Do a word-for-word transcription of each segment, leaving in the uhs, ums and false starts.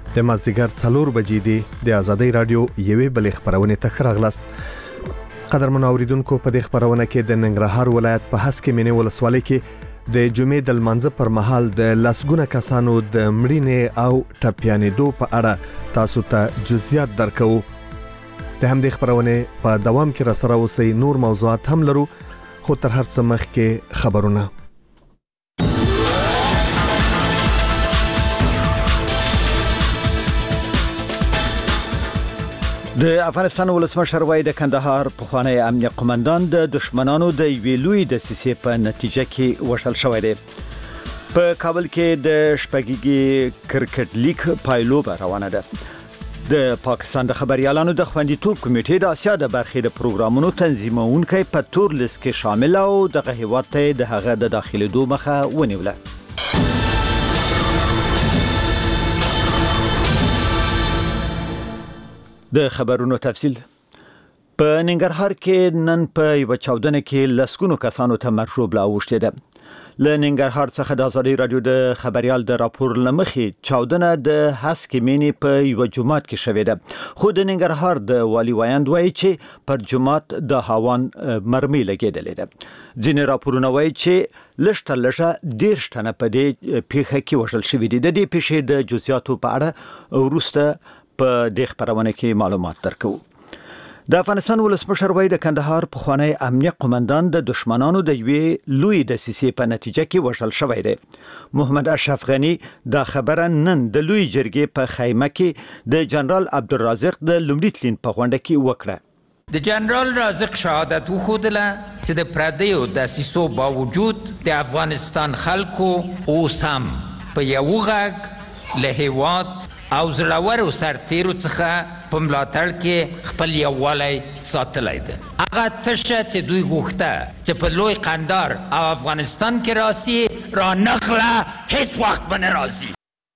د مازدیګر څلور بجې دی د آزادۍ رادیو یوې بلې خبرونه ته ښه راغلاست. قدرمن اوریدونکو، په دې خبرونه کې د ننګرهار ولایت په هسکې مینې ولسوالۍ کې د جمعې د لمانځه پر مهال د لسګونه کسانو د مړینې او ټپیانېدو په اړه تاسو ته جزئیات درکو. د همدې خبرونه په دوام کې را سره اوسئ. نور موضوعات هم لرو، خو تر هر څه مخکې خبرونه. د افغانستان ولسمشر وای د کندهار پخوانی امنیه قومندان د دشمنانو د یوې لوی دسیسې په نتیجه کې وشل شوی دی. په کابل کې د شپږیږي کرکټ لیگ پایلوبه روانه ده. د پاکستان د خبريالانو د خوندیتوب کمیټې د آسیا د برخې د پروګرامونو تنظیمونکو په تور لیست کې شامل او د هیواد ته د هغه د داخليدو مخه ونیوله. د خبرونو تفصیل. په ننګرهار کې نن په یو چاودنه کې لسګونو کسانو ته مرشوب لا اوښته ده. له ننګرهار څخه د آزادۍ رادیو د خبريال د راپور لمخې چاودنه د هسکې مینې په یو جماعت کې شوې ده. خو د ننګرهار د والی وایند وایي چې پر جماعت د هاوان مرمۍ لګېدلې ده. ځینې راپورونه وایي چې لږ لږه ډېر شتنه په دې پیښه کې وژل شوي دي. د دې پیښې د جزئیاتو په اړه وروسته په دې خبرونه کې معلومات درکو. د افغانستان ولسمشر وای د کندهار پخوانی امنیه قومندان د دشمنانو د یوې لوی دسیسې په نتیجه کې وشل شوی دی. محمد اشرف غنی دا خبره نن د لوی جرګې په خیمه کې د جنرال عبدالرازق د لومړي تلین په غونډه کې وکړه. د جنرال رازق شهادت وښودله چې د پردیو دسیسو باوجود د افغانستان خلکو اوس هم په یو غږ له هیواد او زړورو سرتیرو څخه په ملاتړ کې خپل یووالی ساتلی ده. هغه تشه چې دوی غوښته چې په لوی قندار او افغانستان کې راسي را نخله هیڅ وخت به نه راځي.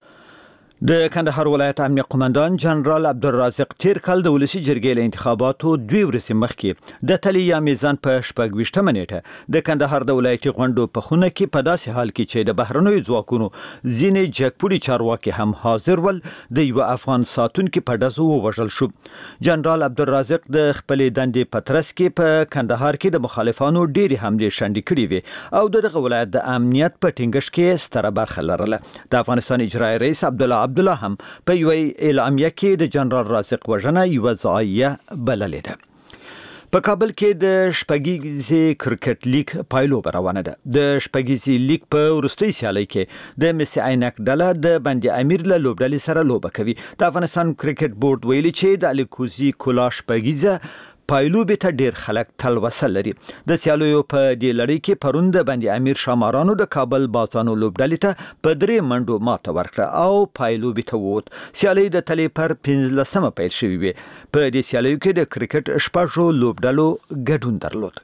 د کندهار ولایت امنیه قومندان جنرال عبدالرازق تیر کال د ولسی جرګې له انتخاباتو دوی ورځې مخکې د تلی یا میزان په شپږ ویشتمه نیټه د کندهار د ولایتي غونډو په خونه کې په داسې حال کې چې د بهرنیو ځواکونو ځینې جګپوړي چارواکي هم حاضر ول د یو افغان ساتونکو په ډزو ووژل شو. جنرال عبدالرازق د خپلې دندې په ترڅ کې په کندهار کې د مخالفانو ډېری حملې شنډې کړې وې او دغه ولایت د امنیت په ټینګښت کې ستره برخه لرله. د افغانستان اجرایي رئیس عبدالله عبدالله هم په یو اعلامیه کې د جنرال رازق وژنه یو ځایه بللې ده. په کابل کې د شپږیزي کرکټ لیگ پایلوبه روانه ده. د شپږیزي لیگ په وروستۍ سیالۍ کې د مسی عینک ډله د بندي امیر له لوبډلې سره لوبه کوي. د افغانستان کرکټ بورډ ویلي چې د الیکوزي کولا شپږیزه پایلوبې ته ډیر خلک تلوسه لري. د سیالیو په دې لړۍ کې پرون د بندي امیر شامارانو د کابل بازانو لوبډلې ته په درې منډو ماته ورکړه او پایلوبې ته ووت. سیالۍ د تلې پر پنځلسمه پیل شوې وې. په دې سیالیو کې د کرکټ شپږو لوبډلو ګډون درلود.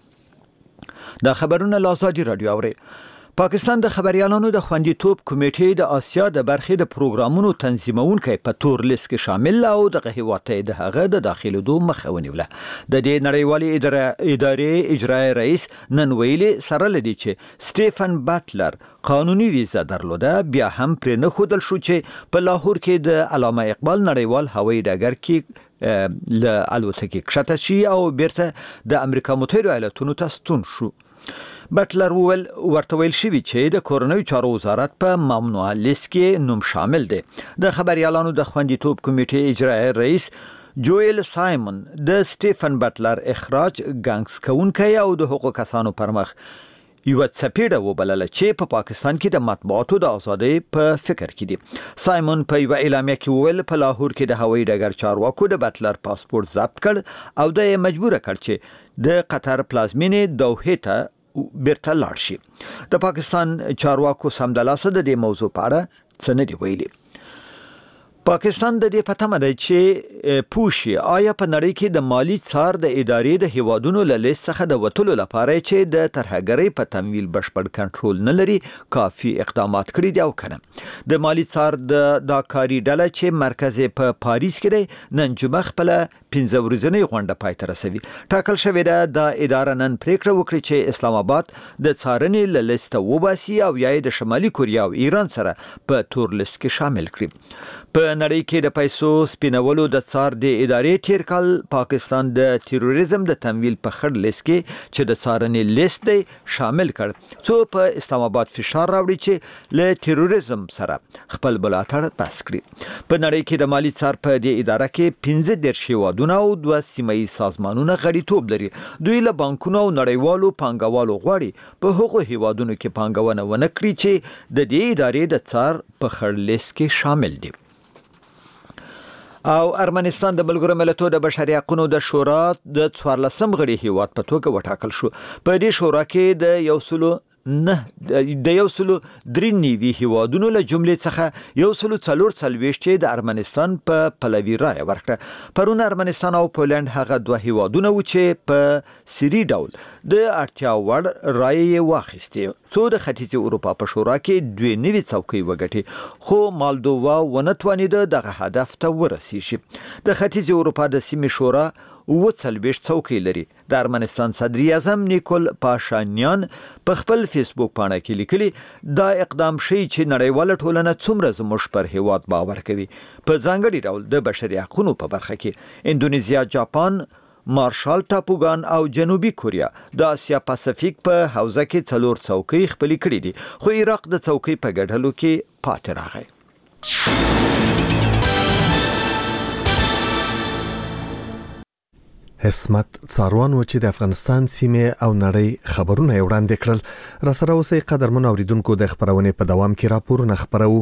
دا خبرونه له آزادۍ رادیو اوري. پاکستان د خبريالانو د خوندیتوب کمیټې د آسیا د برخې د پروګرامونو تنظیمونکو په تور لیست کې شامل او د هیواد ته د هغه د داخليدو مخه ونیوله. د دې نړیوالې ادارې اجرایي رئیس نن ویلي سره لدی چې سټیفن باتلر قانوني ویزا درلوده، بیا هم پر نه خودل شو چې په لاهور کې د علامه اقبال نړیوال هوایي ډګر کې ل الوتکې کښته شي او بیرته د امریکا متحده ایالاتونو ته ستون شو. بټلر وویل ورته ویل شوی چې د کورنیو چارو وزارت په ممنوع لیست کې نوم شامل دی. د خبريالانو د خوندیتوب کمیټې اجرایي رئیس جویل سایمون د سټیفن بټلر اخراج ګنګس کونکي او د حقوق کسانو پر مخ یو څپېړه وبلله چې په پاکستان کې د مطبوعاتو د ازادۍ په فکر کې دي. سایمون په یو اعلامیه کې وویل په لاهور کې د هوایي ډګر چارواکو د بټلر پاسپورت ضبط کړ او د مجبور کړ چې د قطر پلازمینې دوحه ته بیرته لاړ شي. د پاکستان چارواکو سمدلاسه د دې موضوع په اړه څه نه دی ویلي. پاکستان د دې پته مده چې پوښي آیا په نړۍ کې د مالی څار د ادارې د هیوادونو له لیست څخه د وټلو لپاره چې د ترهګرۍ په تمویل بشپړ کنټرول نه لري کافي اقدامات کړي دي او کنه. د مالی څار د دا کاری ډله چې مرکز په پاریس کې دی نن جمعه خپل پنځه ورځنۍ غونډه پای ته رسوي. ټاکل شوې ده د اداره نن پریکړه وکړي چې اسلام آباد د څارنې له لیست وباسي او یا د شمالي کوریا او ایران سره په تور لیست کې شامل کړي. په نړۍ کې د پیسو سپینولو د څار د ادارې تیر کال پاکستان د تروریزم د تمویل په خړ لیست کې چې د څارنې لیست دی شامل کړ څو په اسلام آباد فشار راوړي چې له تروریزم سره خپل بلاتړ پاس کړي په نړۍ کې د مالی څار په دې اداره کې پنځه دېرش هیوادونه او دوه سیمه ییز سازمانونه غړیتوب لري دوی له بانکونو او نړیوالو پانګوالو غواړي په هغو هیوادونو کې پانګونه ونه کړي چې د دې ادارې د څار په خړ لیست کې شامل دي او ارمنستان د ملګرو ملتونو د بشري حقوقو د شورا د څوارلسم غړي هیواد په توګه وټاکل شو په دې شورا کې د یو سلو نه د یو سلو درې نیوي هیوادونو له جملې څخه یو سلو څلور څلوېښت د ارمنستان په پلوي رایه ورکړه پرون ارمنستان او پولند هغه دوه هیوادونه و چې په سری ډول د اړتیا وړ رایه واخیستې څو د ختیځ اروپا په شورا کې دوه نوي څوکۍ وګټي خو مالدووا ونتوانید دغه هدف ته ورسیږي د ختیځ اروپا د سیمې شورا و څلوېښت څوکۍ لري د ارمنستان صدر اعظم نیکول پاشانیان په خپل فیسبوک پاڼه کې لیکلي دا اقدام شي چې نړیواله ټولنه څومره زموږ پر هیواد باور کوي په ځانګړي ډول د بشري حقوقو په برخه کې اندونیزیا جاپان مارشال ټاپوګان او جنوبي کوریا د اسیا پاسفیک په حوزه کې څلور څوکۍ خپل کړي دي خو عراق د څوکۍ په ګډلو کې پاتې راغی حسمت څاروان و چې د افغانستان سیمه او نړۍ خبرونه وړاندې کړل را سره اوسې قدرمن اوریدونکو د خبرونه په دوام کې راپورونه خبرو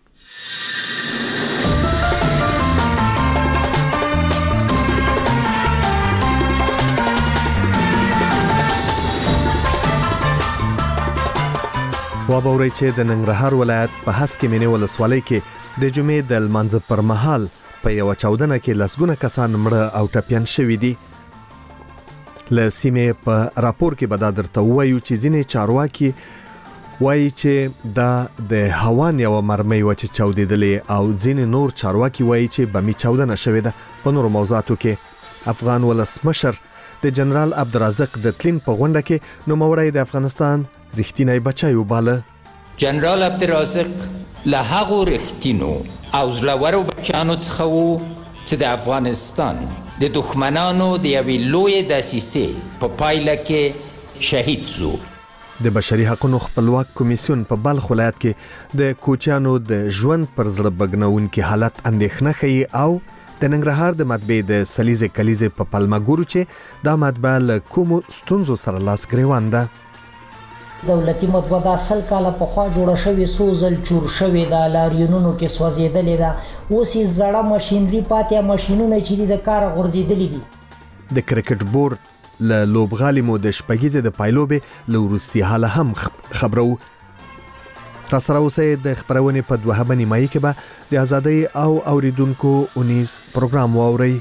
وابوري چې د ننګرهار ولایت په هسکې مینې ولسوالۍ کې د جمعې د لمانځه پر مهال په یو چاودنه کې لسګونه کسان مړه او ټپيان شوي دي له سیمې په راپور کې به دا درته وایو چې ځینې چارواکي وایي چې دا د هوان یو مرمۍ و چې چاودېدلې او ځینې نور چارواکي وایي چې بمي چاودنه شوې ده په نورو موضوعاتو کې افغان ولسمشر د جنرال عبدالرزاق د تلین په غونډه کې نوموړی د افغانستان رښتینی بچی وباله جنرال عبدالرزاق له هغو رښتینو او زړورو بچیانو څخه وو چې د افغانستان د دښمنانو د یوې لویې دسیسې په پایله کې شهید شو د بشري حقوقو خپلواک کمیسیون په بلخ ولایت کې د کوچیانو د ژوند پر زړه بګنونکي حالت اندېښنه ښيي او د ننګرهار د مطبعې د سلیزې کلیزې په پلمګورو چې دا مطبعه له کومو ستونزو سره لاس ګریوان ده دولتي مطبعه د اصل کاله په خوا جوړه شوې سوزل چور شوې د لاریونونو کې سوځېدلې ده اوس یې زړه ماشینري پاتې ماشینونه چې د کار غورځېدلې دي د کرکټ بورډ له لوبغالي مو د شپږیزې د پایلوبې له وروستي حاله هم خبرو را سره اوسئ د خبرونې په دوهمه نیمایي کې به د ازادۍ او اوریدونکو اونیز پروګرام واورئ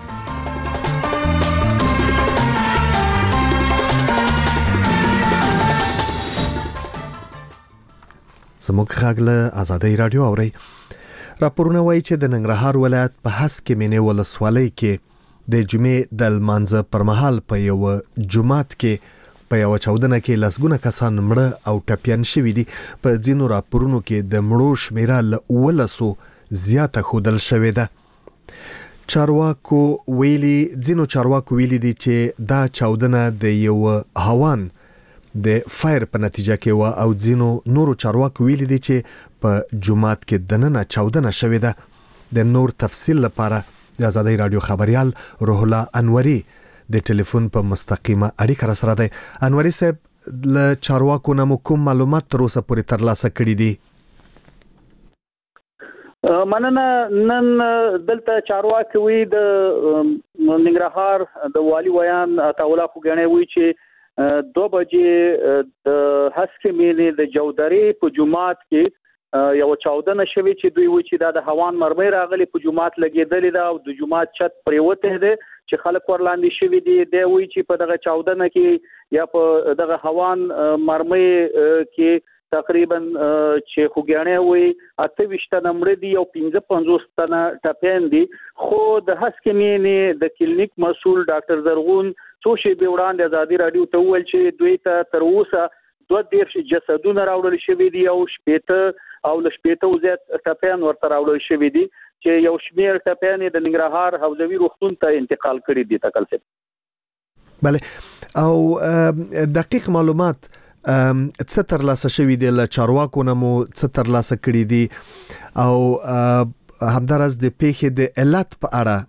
زموږ غږ له ازادۍ رادیو اوري راپورونه وایي چې د ننګرهار ولایت په هسکې مینې ولسوالۍ کې د جمعې د لمانځه پر مهال په یو جومات کې په یو چاودنه کې لسګونه کسان مړه او ټپيان شوي دي په ځینو راپورونو کې د مړو شمیره له ولسو زیاته ښودل شوې ده چارواکو ویلي ځینو چارواکو ویلي دي چې دا چاودنه د یو هوان د فایر په نتیجه کې و او ځینو نورو چارواکو ویلي دي چې په جومات کې دننه چاودنه شوې ده د نور تفصیل لپاره د ازادۍ رادیو خبريال روح الله انوري د ټلیفون په مستقیمه اړیکه را سره ده انوري صاحب له چارواکو نه کوم معلومات تر اوسه پورې ترلاسه کړي دي مننه نن دلته چارواکي وی د ننګرهار د والی ویان تاولا خوګنې وی چې دو بجې د هسکې مینې د جودري په جومات کې یو چاودنه شوې چې دوی وی چې دا د هوان مرمۍ راغلي په جومات لګېدلې ده او د جومات چت پریوته ده چې خلک ورلاندې شوي دي دی وی چې په دغه چاودنه کې یا په دغه هوان مرمۍ کې تقریبا چې خوګیانې وي اته وشت نمبر دی او پنځه پنځوس تنه ټپین دي خو د هسکې مینې د کلینیک مسؤل ډاکټر زرغون څو شی به وړاندې ازادي رادیو ته ویل چې دوی ته تر اوسه دوه دیرش جسدونه راوړل شوي دي او شپېته او له شپېته زیات ټپیان ورته راوړل شوي دي چې یو شمیر ټپیان د ننګرهار حوزوي روغتون ته انتقال کړي دي تکل صاحب. بله او دقیق معلومات څه تر لاسه شوي دي له چارواکو نه مو څه تر لاسه کړي دي او همدارس د پیښې د علت په اړه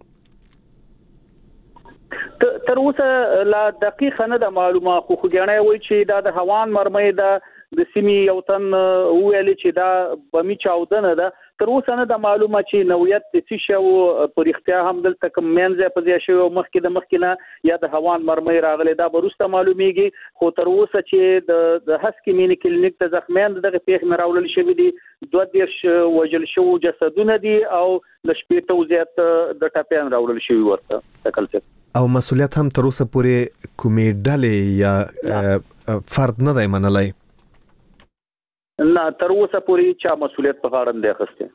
تر اوسه لا دقیقه نه د معلومه خو خوګنۍ وایي چې دا د هوان مرمۍ د د سیمې یو تن ویل چې دا بمی چاودنه ده. تر اوسه نه د معلومه چې نوعیت د څه شو په اختیار هم دلته کوم منځه په ځای شو مخکې د مخکې نه یا د هوان مرمۍ راغلي دا برسته معلومیږي. خو تر اوسه چې د د هسکي مینی کلینیک ته زخمیان دغه پیښ مراولل شوی دي دوه دیرش وجل شو جسدونه دي او د شپېته زیات د ټاپیان راولل شوی ورته تکل څه او مسولیت هم تر اوسه پورې کومې ډلې یا فرد نه دی منلای. نه تر اوسه پورې چا مسولیت په غاړه نه اخیسته.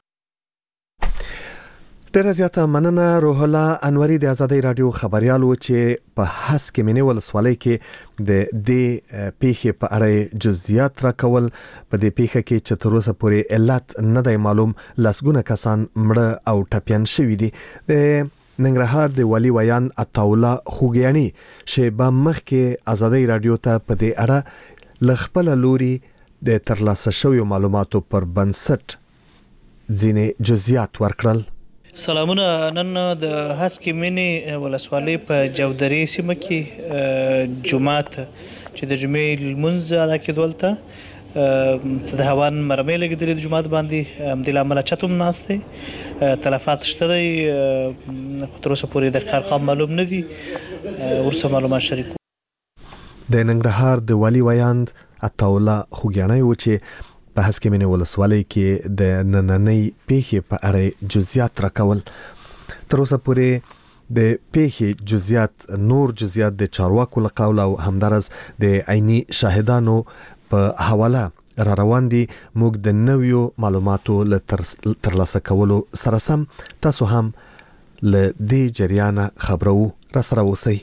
ډیره زیاته مننه روح الله انوري د آزادۍ رادیو خبريال و چې په هسکې مینې ولسوالۍ کې د دې پیښې په اړه جزئیات راکول. په دې پیښه کې چې تر اوسه پورې علت نه دی معلوم لسګونه کسان مړه او ټپیان شوي دي. د ننګرهار د والي ویان عطاالله خوګیاني شیبه مخکې آزادۍ رادیو ته په دې اړه لخپل لوري د ترلاسه شویو معلوماتو پر بنسټ ځینې جزئیات ورکړل. سلامونه. نن د هسکې مینې ولسوالۍ په جودري سیمه کې جمعات چې د جمعې لمونځ ادا کېدل ته څه د هوان مرمۍ لګېدلې د جمعات باندې همدې له امله چت هم ناست دی. تلفات شته دی خو تر اوسه پورې دقیق ارقام معلوم نه دي ورسره معلومات شریکو. د ننګرهار د والي ویاند عطاالله خوګیاني و چې په هسکې مینې ولسوالۍ کې د نننۍ پیښې په اړه جزئیات راکول. تر اوسه پورې د پیښې جزئیات نور جزئیات د چارواکو له قوله او همدارس د عیني شاهدانو په حواله را روان دي. موږ د نویو معلوماتو له ترلاسه کولو سره سم تاسو هم له دې جریانه خبرو را سره اوسئ.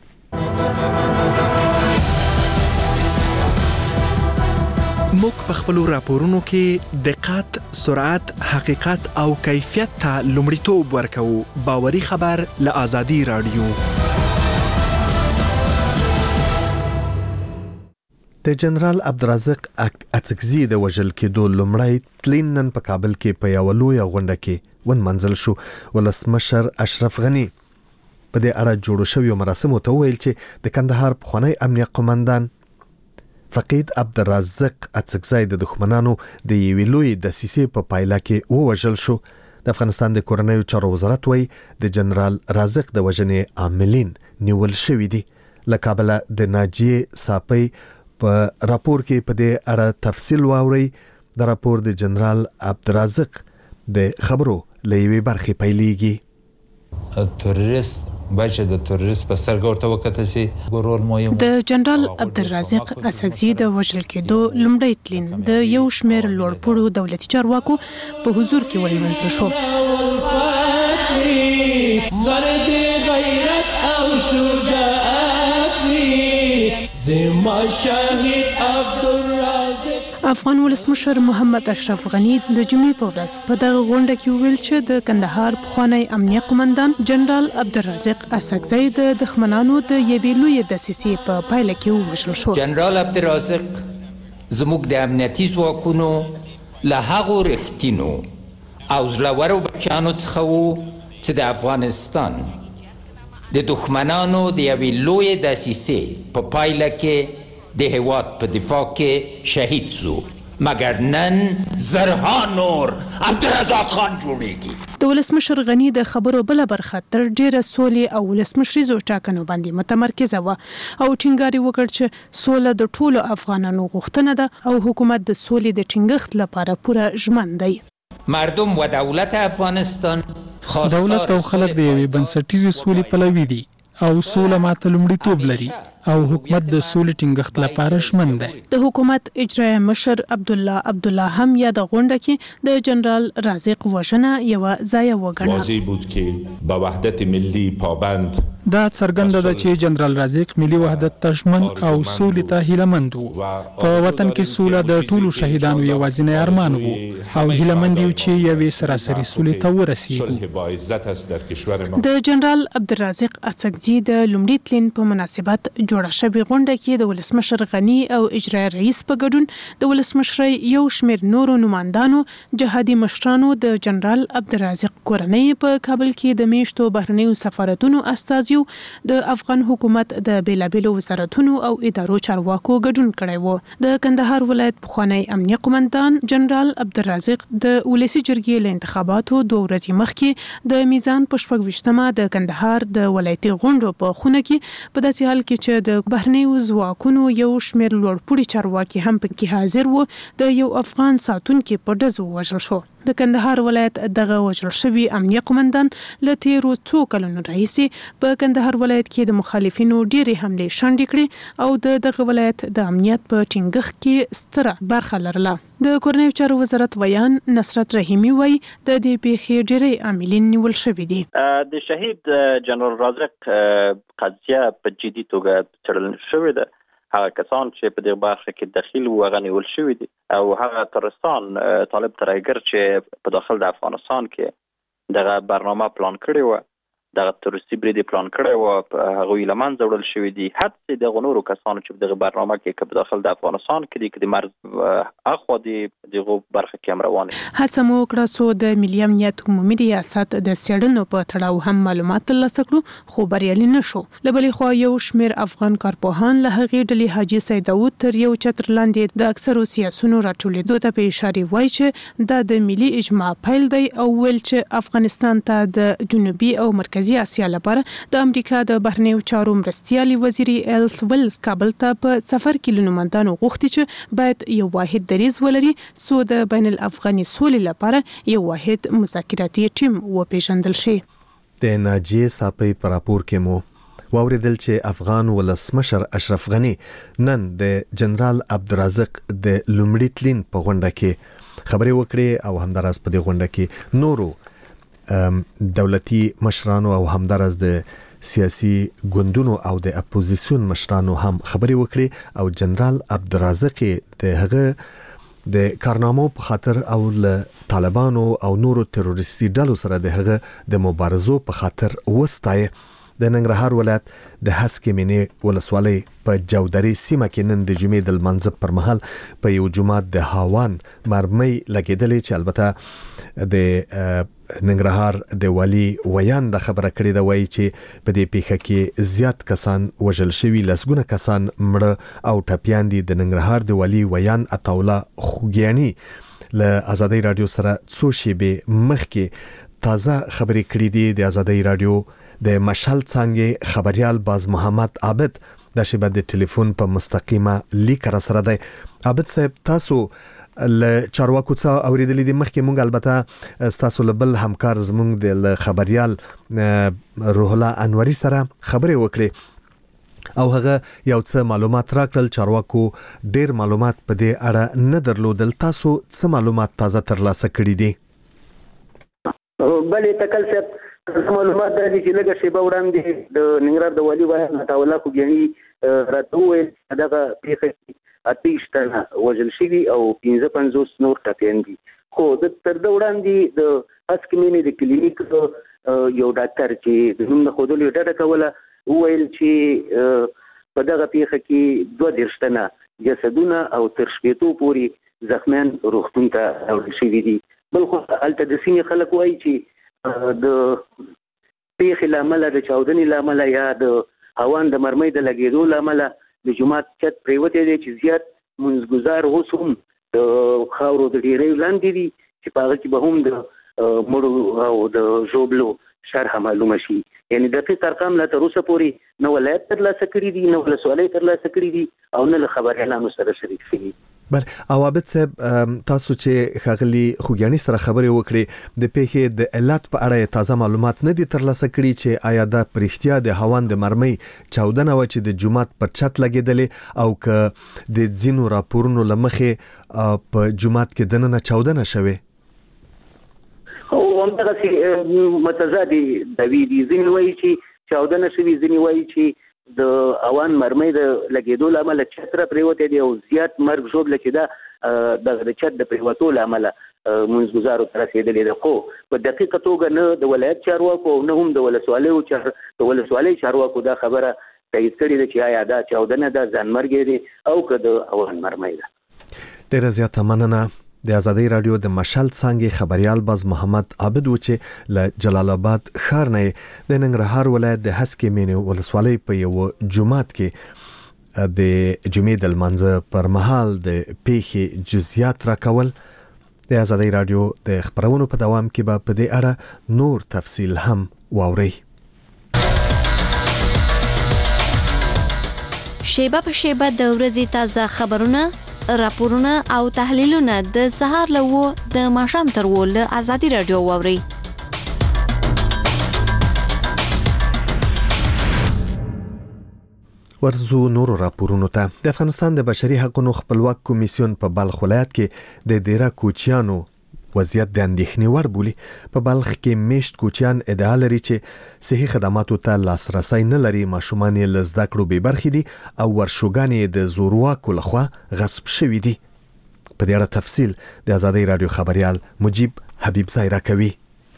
موږ په خپلو راپورونو کې دقت، سرعت، حقیقت او کیفیت ته لومړیتوب ورکوو. باوري خبر له آزادۍ رادیو. د جنرال عبدالرزاق اڅکزي د وژل کېدو لومړی تلین نن په کابل کې په یوه لویه غونډه کې ونمنځل شو. ولسمشر اشرف غني په دې اړه جوړو شویو مراسمو ته وویل چې د کندهار پخوانی امنیه قومندان فقید عبدالرزاق اڅکزي د دښمنانو د یوې لویې دسیسې په پایله کې ووژل شو. د افغانستان د کورنیو چارو وزارت وایي د جنرال رازق د وژنې عاملین نیول شوي دي. له کابله د ناجیې ساپۍ په راپور کې په دې اړه تفصیل واوري. د راپور د جنرال عبدالرزاق د خبرو له یوې برخې پیلېږي. تروریست باید د تروریست په سترګه ورته وکتل شي. ګورول مهم د جنرال عبدالرزاق اڅکزي د وژل کېدو لومړی تلین د یو شمېر لوړپوړو دولتي چارواکو په حضور کې ولمنځل شو. افغان ولسمشر محمد اشرف غني د جمعې په ورځ په دغه غونډه کې ویل چې د کندهار پخوانی امنیه قومندان جنرال عبدالرزاق اڅکزي د دښمنانو د یوې لویې دسیسې په پایله کې ووژل شو. جنرال عبدالرزاق زموږ د امنیتي ځواکونو له هغو رښتینو او زړورو بچیانو څخه وو چې د افغانستان د دښمنانو د یوې لویې دسیسې په پایله کې د هیواد په دفاع کې شهید شو. مگر نن زرها نور عبدالرزاق خان جوړیږي. د ولسمشر غني د خبرو بل برخه تر ډیره سولې او ولسمشریزو ټاکنو باندې متمرکزه و او ټینګار وکړ چې سوله د ټولو افغانانو غوښتنه ده او حکومت د سولې د ټینګښت لپاره پوره ژمن دی. مردم و دولت افغانستان دولت او خلک د یوې بنسټیزې سولې پلوي دي او سوله ماته لومړیتوب لري. او حکومت د سولې ټینګښت لپاره ژمن دی. د حکومت اجرایي مشر عبد الله عبد الله هم یا د غونډه کې د جنرال رازق وژنه یو ځای وګڼه. واضح بود که با وحدت ملی پابند دا څرګنده ده چې جنرال رازق ملي وحدت ته ژمن او سولې ته هیلهمند وو. په وطن کې سوله د ټولو شهیدانو یوازینی ارمان وو او هیلهمند یو چې یوې سراسري سولې ته ورسیږو. د جنرال عبدالرازق اڅکزي د لومړي تلین په مناسبت جوړه شوې غونډه کې د ولسمشر غني او اجرایي رئیس په ګډون د ولسمشر یو شمېر نورو نمائندانو، جهادي مشرانو، د جنرال عبدالرازق کورنۍ په کابل کې د میشتو بهرنیو سفارتونو استازیو، د افغان حکومت د بیلابیلو وزارتونو او ادارو چارواکو ګډون کړی و. د کندهار ولایت پخوانی امنیه قومندان جنرال عبدالرازق د ولسی جرګې له انتخاباتو دوه ورځې مخکې د میزان په شپږ ویشتمه د کندهار د ولایتي غونډو په خونه کې په داسې حال کې چې د بهرنیو ځواکونو یو شمېر لوړپوړي چارواکي هم پکې حاضر وو، د یو افغان ساتونکي په ډزو ووژل شو. د کندهار ولایت دغه وژل شوي امنیه قومندان له تیرو څو کلونو راهیسې په کندهار ولایت کې د مخالفینو ډېرې حملې شنډې کړې او د دغه ولایت د امنیت په ټینګښت کې ستره برخه لرله. د کورنیو چارو وزارت ویان نصرت رحیمي وایي د دې پیښې ډېری عاملین نیول شوي دي. د شهید جنرال رازق قضیه په جدي توګه څېړل شوې ده. هغه کسان چې په دې برخه کې دخیل وو هغه نیول شوي دي او هغه ترستان طالب ترایګر چې په داخل د افغانستان کې دغه برنامه پلان کړی و، دغه تروریستي برید پلان کړی و، هغه یې له منځه وړل شوي دي. حتی دغه نورو کسانو چې په دغه برنامه کې په داخل د افغانستان کې دي، که د مرز اخوا دي دغه برخه کې هم روان دي. هڅه مو وکړه څو د ملي امنیت عمومي ریاست د څېړنو په تړاو هم معلومات ترلاسه کړو، خو بریالي نه شو. له بلې خوا یو شمېر افغان کارپوهان له هغې ډلې حاجي سید داود تر یو چتر لاندې د اکثرو سیاسونو راټولېدو ته په اشارې وایي چې دا د ملي اجماع پیل دی او ویل چې افغانستان ته د جنوبي او مرکزي اسیا لپاره د امریکا د بهرنیو چارو مرستیالي وزیر ایلس ویلز کابل ته په سفر کې له نمائندانو غوښتي چې باید یو واحد دریځ ولري څو د بین الافغاني سولې لپاره یو واحد مذاکراتي ټیم وپېژندل شي. د ناجیې صاحب په راپور کې مو واوریدل چې افغان ولسمشر اشرف غنی نن د جنرال عبدالرازق د لومړي تلین په غونډه کې خبرې وکړې او همداراز په دې غونډه کې نورو دولتي مشرانو او همداراز د سیاسي ګوندونو او د اپوزیسیون مشرانو هم خبرې وکړې او جنرال عبدالرازق د هغه د کارنامو په خاطر او له طالبانو او نورو تروریستي ډلو سره د هغه د مبارزو په خاطر وستایه. د ننګرهار ولایت د هسکې مینې ولسوالۍ په جودري سیمه کې نن د جمعې د لمانځه پر مهال په یو جومات د هاوان مرمۍ لګېدلې چې البته د ننګرهار د والي ویان د خبره کړې ده، وایي چې په دې پیښه کې زیات کسان وژل شوي، لسګونه کسان مړه او ټپیان دي. د ننګرهار د والي ویان عطاالله خوګیاني له ازادۍ رادیو سره څو شېبې مخکې تازه خبرې کړې دي. د ازادۍ رادیو د مشال څانګې خبريال باز محمد عابد د شبه د ټلیفون په مستقیمه لیک را سره دی. عابد صاحب، تاسو ل چارواکو څخه اوریدلې دي مخکې مونږ البته تاسو له بل همکار زمونږ د خبريال روح الله انوري سره خبرې وکړې او هغه یو څه معلومات راکړل. چارواکو ډېر معلومات په دې اړه نه درلودل. تاسو څه معلومات تازه ترلاسه کړي دي؟ بلې تکل څه معلومات د دې چې لږه شیبه وړاندې د ننګرهار د والي ویان عطاالله خوګیاني راته وویل دغه پیښه اتیش تنه وژل شوي او پنځه پنځوس نور ټپیان دي. خو د تر ده وړاندې د هسکې مینې د کلینیک یو ډاکټر چې د نوم نه ښودلو ډډه کوله وویل چې په دغه پیښه کې دوه دېرش تنه جسدونه او تر شپېتو پورې زخمیان روغتون ته راوړل شوي دي. بل خو هلته د سیمې خلک وایي چې د پیښې له امله، د چاودنې له امله یا د هوان د مرمۍ د لګېدو له امله د جومات چت پرېوتی دی چې زیات منځګزار اوس هم د خاورو د ډېریو لاندې دي چې په هغه کې به هم د مړو او د ژوبلو شرحه معلومه شي. یعنې دقیق ارقام لا تر اوسه پورې نه ولایت ترلاسه کړي دي، نه ولسوالۍ ترلاسه کړي دي او نه له خبریالانو سره شریک شوي. بل او عابد صاحب تاسو چې خغلی خوګیانی سره خبرې وکړې د پیښې د علت په اړه تازه معلومات نه دي ترلاسه کړي چې آیا دا پرختیا د هوان د مرمۍ چودنه و چې د جمعات پر چت لګیدلې او ک د ځینو راپورونو لمخې په جمعات کې دننه چودنه شوه او همدغه چې متضادي د وی دي ځینې وایي چې چودنه شوي ځینې وایي چې د اوان مرمۍ د لګیدو لامل چتره پریوته دی او زیات مرګ جوړ لکه دا د چت د پریوتو لامل منځګزارو تر رسیدلې ده خو په دقیقه توګه نه د ولایت چارواکو او نه هم د ولسوالۍ او چار د ولسوالۍ چارواکو دا خبره تایید کړې ده چې آیا دا چودنه د ځانمرګ دی او که د اوان مرمۍ ده. ډیره زیاته مننه. د آزادۍ رادیو د مشال څنګه خبريال باز محمد عابد و چې ل جلال آباد ښار نه د ننګرهار ولایت د هسکې مینې ولسوالۍ په یو جمعات کې د جمعې د لمانځه پر مهال د پیښې جزئیات راکول. د آزادۍ رادیو د خبرونو په دوام کې به په دې اړه نور تفصیل هم واوري. شیبه په شیبه د ورځې تازه خبرونه، راپورونه او تحلیلونه د سهار له و د ماښام تر و له آزادۍ رادیو واوري. ورزو نورو راپورونو ته. د افغانستان د بشري حقوقو خپلواک کمیسیون په بلخ ولایت کې د ډیره کوچیانو وضعیت د اندېښنې وړ بولي. په بلخ کې میشت کوچیان ادعا لري چې صحي خدماتو ته لاسرسي نه لري، ماشومان یې له زده کړو بې برخې دي او ورشوګان یې د زورواکو لخوا غصب شوي دي. په دې اړه تفصیل د آزادۍ رادیو خبريال مجيب حبیب زای راکوي.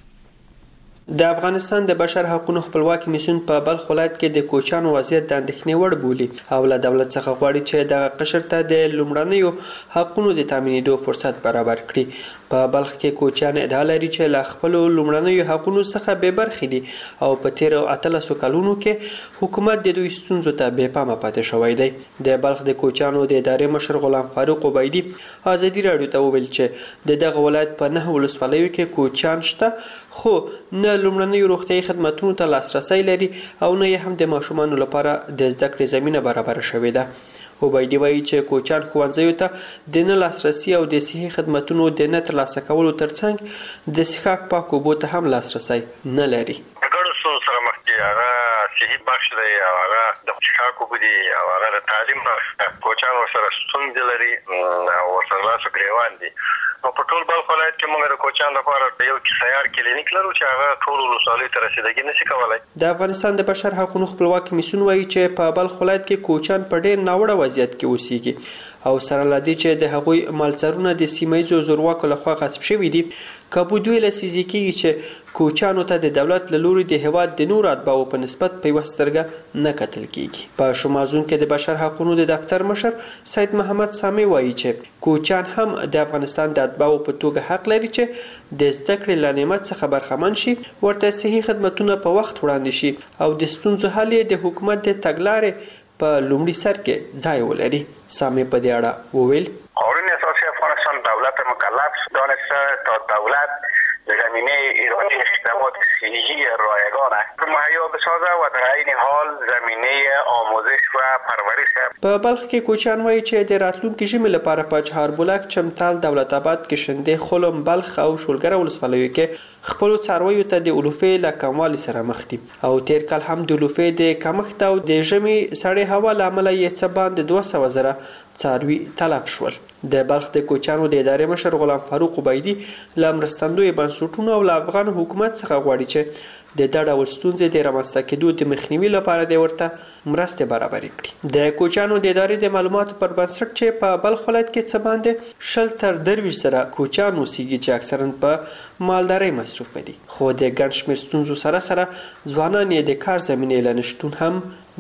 د افغانستان د بشر حقوقو خپلواک کمیسیون په بلخ ولایت کې د کوچیانو وضعیت د اندېښنې وړ بولي او له دولت څخه غواړي چې د قشر ته د لومړنیو حقوقو د تامینېدو فرصت برابر کړي. په بلخ کې کوچیان ادعا لري چې له خپل لومړنیو حقوقو څخه بې برخې دي او په تیر اتلسو کلونو کې حکومت د دوی ستونزو ته بې پامه پاتې شوی دی. د بلخ د کوچیانو د ادارې مشر غلام فاروق عبیدی آزادۍ رادیو ته وویل چې د دغه ولایت په نه ولسوالیو کې کوچیان شته خو نه لومړنیو روغتیايي خدماتونو ته لاسرسي لري او نه یې هم د ماشومانو لپاره د زده کړې زمینه برابر شوې ده. عبیدی وایي چې کوچیان ښوونځیو ته د نه لاسرسي او د صحي خدماتونو د نه ترلاسه کولو ترڅنګ د څښاک پاک اوبو ته هم لاسرسي نه لري. ګډو ستونزو سره مخ دي، هغه صحي بخش دی او هغه د څښاک اوبو دي او هغه د تعلیم بخش. کوچیان ورسره ستونزې لري او ورسره لاسو ګریوان دي. نو په ټول بلخ ولایت کې موږ د کوچیانو لپاره یو سیار کلینیک لرو چې هغه ټول ولسوالیو ته رسیدګي نشي کولای. د افغانستان د بشر حقوقو خپلواک کمیسیون وایي چې په بلخ ولایت کې کوچیان په ډېر ناوړه وضعیت کې اوسېږي او سره له دې چې د هغوی مالڅارونه د سیمایي زورواکو لخوا غصب شوي دي. کابو دوی لسیزي کېږي چې کوچیانو ته د دولت له لوري د هیواد د نور اتباعو په نسبت په یوه سترګه نه کتل کېږي. په شمازون کې د بشر حقوقو د دفتر مشر سید محمد سامي وایي چې کوچیان هم د افغانستان د اتباعو په توګه حق لري چې د زده کړې له نعمت څخه برخمن شي، ورته صحي خدمتونه په وخت وړاندې شي او د ستونزو حل یې د حکومت د تګلارې په لومړي سر کې ځای ولري. سامي په دې اړه وویل قانون اساسی افغانستان دولت مکلف دانسته تا دولت زمینه ایرانی خدمات صحی رایگان مهیا بسازه و در این حال زمینه آموزش و پرورش. په بلخ کې کوچیان وایي چې د راتلونکي ژمي لپاره په چهاربولک، چمتال، دولت آباد، کشنده، خلم، بلخ او شولګره ولسوالیو کې خپل څارویو ته د علوفې له کموالي سره مخ دي او تیر کال هم د علوفې د کمښت او د ژمي سړې هوا له امله یې څه باندې دوه سوه زره څاروي تلف شول. د بلخ د کوچیانو د ادارې مشر غلام فاروق عبیدی له مرستندوی بنسټونو او له افغان حکومت څخه غواړي چې د دا ډول ستونزې د رامنځته کېدو د مخنیوي لپاره د ورته مرستې برابرې کړي. د کوچیانو د ادارې د معلوماتو پر بنسټ چې په بلخ ولایت کې څه باندې شل تر درویشت زره کوچیان اوسېږي چې اکثرا په مالدارۍ مصروف دي، خو د ګڼ شمېر ستونزو سره سره ځوانان یې د کار زمینې له نشتون هم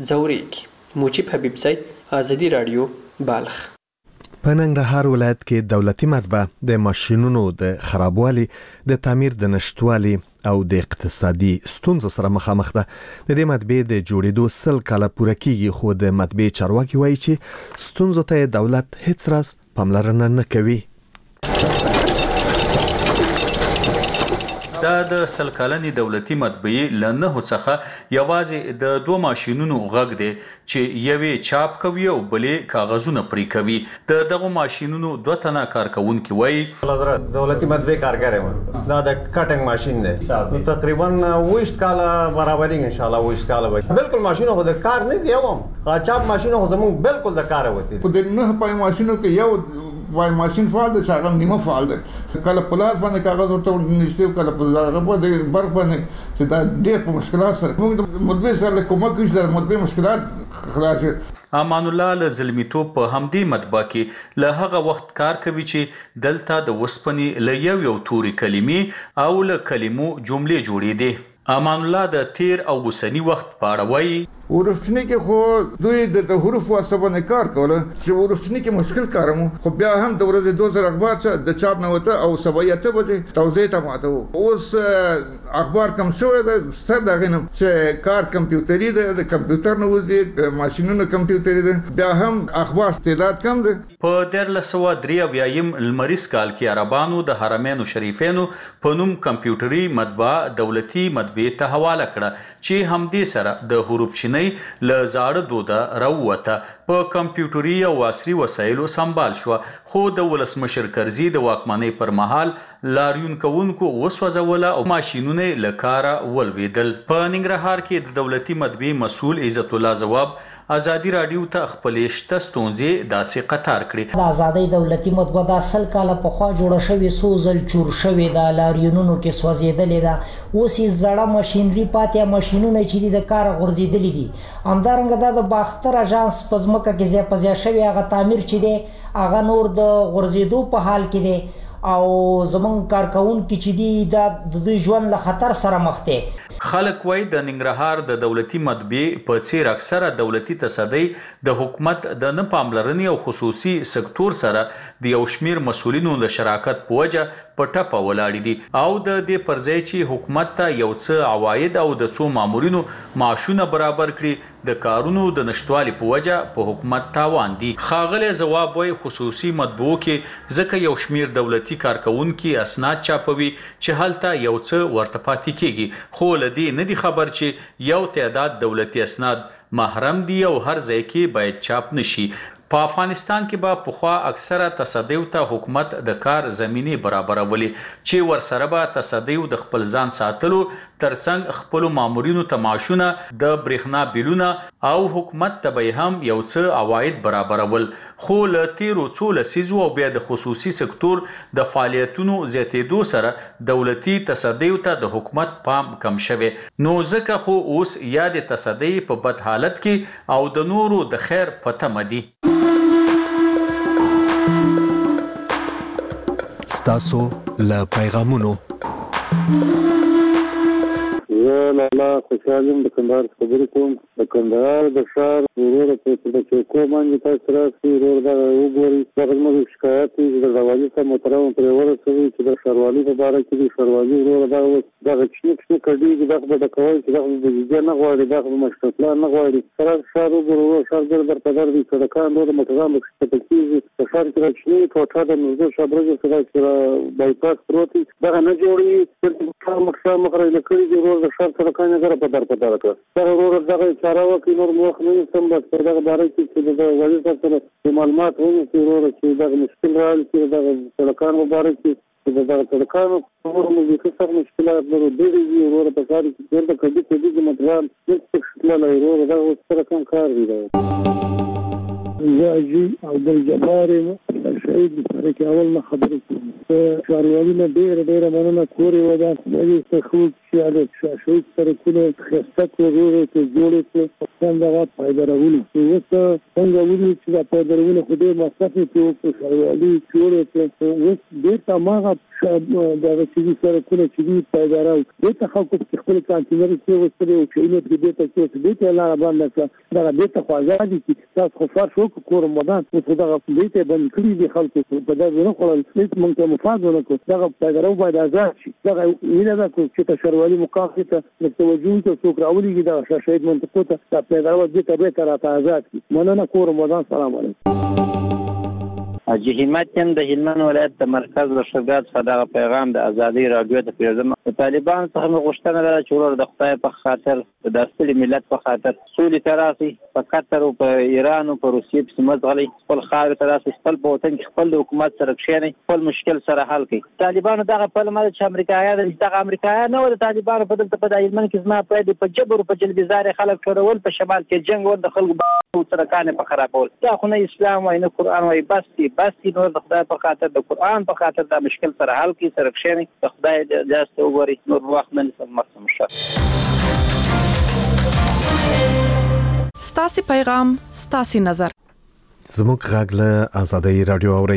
ځورېږي. مجيب حبیب زای، آزادۍ رادیو، بلخ. په ننګرهار ولایت کې دولتي مطبعه د ماشینونو د خرابوالي، د تعمیر د نشټوالي او د اقتصادي ستونزو سره مخامخ ده. د دې مطبعې د جوړېدو سل کاله پوره کیږي خو د مطبعې چارواکي وایي چې ستونزو ته دولت هیڅ راز پاملرنه نه کوي. دا د سل کلنې دولتي مطبعې له نهو څخه یوازې د دوه ماشینونو غږ دی چې یوې چاپ کوي او بلې کاغذونه پرې کوي. د دغو ماشینونو دوه تنه کارکوونکي وایي حضرت دولتي مطبعې کارګر یم، دا د کټنګ ماشین دی، نو تقریبا اوویشت کاله برابرېږي انشاءالله. اوویشت کاله به بالکل ماشینونه خو د کار نه دي، هم چاپ ماشینونه خو زموږ بالکل د کاره وتي. په د نه پای ماشینو کې یو وای ماشین فعال دی چې هغه نیمه فعال دی، کله په لاس باندې کاغذ ورته نږدې کله په هغه باندې برق باندې، چې دا ډېر په مشکلات سره موږ د مطبعې سره له کومک وشي د مطبعې مشکلات خلاص. امان الله له زلمیتوب په همدې مطبعه کې له هغه وخت کار کوي چې دلته د وسپنې له یو یو توري کلمې او له کلمو جملې جوړې دي. امان الله د تیر او اوسني وخت په اړه وایي ورفتنی کې خو دوی د حروف واسطه باندې کار کوله چې ورفتنی کې مشکل کارمو، خو بیا هم د ورځې دوه زره اخبار چې د چاپ نه وته او سبا اته بجې توزیع ته ماته وو. اوس اخبار کم شوی دی، ستر دغه نه چې کار کمپیوټري دی، د کمپیوټر نه وځي، د ماشینونو کمپیوټري دی، بیا هم اخبار تعداد کم دی. په دیارلس سوه درې اویایم لمریز کال کې عربانو د حرمینو شریفینو په نوم کمپیوټري مطبعه دولتي مطبعې ته حواله کړه چې همدې سره د حروف چینۍ له زاړه دوده راووته. په کمپیوټري او عصري وسایلو سمبال شو، خو د ولسمشر کرزي د واکمنۍ پر مهال لاریون کوونکو وسوځوله او ماشینونه له کاره ولوېدل. په ننګرهار کې د دولتي مطبعې مسؤل عزت الله ځواب ازادي رادیو ته خپلې شته ستونزې داسې قطار کړې. د ازادۍ دولتي مطبعه د سل کاله پخوا جوړه شوې، څو ځل چور شوې ده، لاریونونو کې سوځېدلې ده، اوس یې زړه ماشینري پاتې ماشینونه چې دي د کاره غورځېدلي دي. همدارنګه دا د باختر اژانس په ځمکه کې ځای په ځای شوی هغه تعمیر چې دی هغه نور د غورځېدو په حال کې دی او زمونږ کارکوونکي چې دي دا د دوی ژوند له خطر سره مخ دی. خلک وایي د ننګرهار د دولتي مطبعې په څیر اکثره دولتي تصدۍ د حکومت د نه پاملرنې او خصوصي سکتور سره د یو شمیر مسؤلینو د شراکت په وجه په ټپه ولاړې دي او د دې پر ځای چې حکومت ته یو څه عواید او د څو مامورینو معاشونه برابر کړي د کارونو د نشټوالي په وجه په حکومت تاوان دي. ښاغلی ځواب وایي خصوصي مطبعو کې ځکه یو شمیر دولتي کارکوونکي اسناد چاپوي چې هلته یو څه ورته پاتې کیږي، خو له دې نه دي خبر چې یو تعداد دولتي اسناد محرم دي او هر ځای کې باید چاپ نشي. په افغانستان کې به پخوا اکثره تصدیو ته حکومت د کار زمینه برابرولې چې ورسره به تصدیو د خپل ځان ساتلو ترڅنګ خپل مامورینو ته معاشونه د برېښنا بیلونه او حکومت ته به هم یو څه عواید برابرول. خو له تیرو څو لسیزو او بیا د خصوصي سکتور د فعالیتونو زیاتېدو سره دولتي تصدیو ته د حکومت پام کم شوی، نو ځکه خو اوس یا د تصدی په بد حالت کې او د نورو د خیر په تمه دي. ستاسو له پیغامونو زه لالا خوشحال یم، د کندهار خبرې کوم. د کندهار د ښار وروره په د چوکو باندې تاسو راسئ، ورور دغه وګورئ. دغه زموږ شکایت دی چې د والي صاحب محترم پرې ورسوئ چې د ښاروالي په باره کې دي. ښاروالي وروره دغه اوس دغه چیني چیني کډېږي، دغه به ډکوئ چې دغه به جدي نه غواړي، دغه به مشرفلار نه غواړي. سره ښار وګورو، ورور ښار ډېر در په در دي، سړکان نور موټران پکې کتل کېږي. په ښار کې را چیني کوټه د نږدې شابرجو سره چې بایپاس پروت وي دغه نه جوړوي، ښار مخ مخ رایله کړي دي. ورور د ښار سړکان یې دغه په در په در کړه. دغه ورور دغه چاره وکړي، نور مو وخت نه نیسم. بس په دغه باره کې چې د والي صاحب سره د معلومات ونیسي وروره چې دغه مشکل راغلی چې دغه سړکانو په باره کې چې د دغه سړکانو وروره مو بیخي سخت مشکلات لرو ډېرې دي. وروره په ښار کې ډېر د کډي کډي د موټران هېڅ پکې تللی وروره دغه اوس سره کم کار دی. زه حاجي عبدالجبار یم، شهید د تاریخ اول نه خبرې کوم. ښاروالي نه ډېره ډېره مننه. کور یې ودان خدای ته ښه چې شهید سړکونه ښایسته کړو، وروره ته جوړې کړو، څنګه هغه پایدارولو. اوس څنګه ولي چې دا پایدارونه خو ډېر مصرف یې پرې وکړو، ښاروالي جوړې کړو. اوس بېرته هماغه دغه چې دي سړکونه چې دي پایداره وو، بېرته خلکو پکې خپل کانتینرې کېوستلې او شیونه پکې بېرته کېوستل، بېرته یې لاره بنده کړه. دغه بېرته خو ازادي چې تاسو خو فرش وکړو کور ودان، اوس خو دغه بېرته یې بند کړي دي خلکو، په دغه ونه خوړل، هېڅ موږ ته مفاد ونه کړو. دغه پایداره باید آزاد شي. دغه مینه ده چې ته ښاروالي مقام ته لږ توجه وکړي، څوک راولېږي دغه شهید منطقو ته، دا پایداره باید بېرته بېرته راته آزاد کړي. مننه. کور ودان. سلام علیکم. حاجی همت هم د هلمند ولایت د مرکز لښکرګاه څخه دغه پیغام د ازادي رادیو ته پیژنم. د طالبان څخه مې غوښتنه ده چې ورور د خدای په خاطر د داستلي ملت په خاطر سولې ته راسي، په قطر او په ایران او په روسیې پسې مزغلي، خپل خاورې ته راسي، خپل په وطن کې خپل د حکومت سره کښېنئ، خپل مشکل سره حل کړئ. طالبانو دغه پلمه ده چې امریکایان دغه امریکایان نه وو د طالبانو په دلته په هلمند کې زما په په جبر او په جلبیزار خلک کړول، په شمال کې جنګ ول، د خلکو سرکانې په خرابول. دا خو نه اسلام وای نه قرآن وای، بس دي بس دي نور د خدای په خاطر د قرآن په خاطر دا مشکل سره حل کړي، سره کښېنئ، د خدای داسته وګورئ، نور وخت نه نیسم. مخکې ستاسې پیغام ستاسې نظر. زموږ غږ له ازادۍ رادیو اورئ.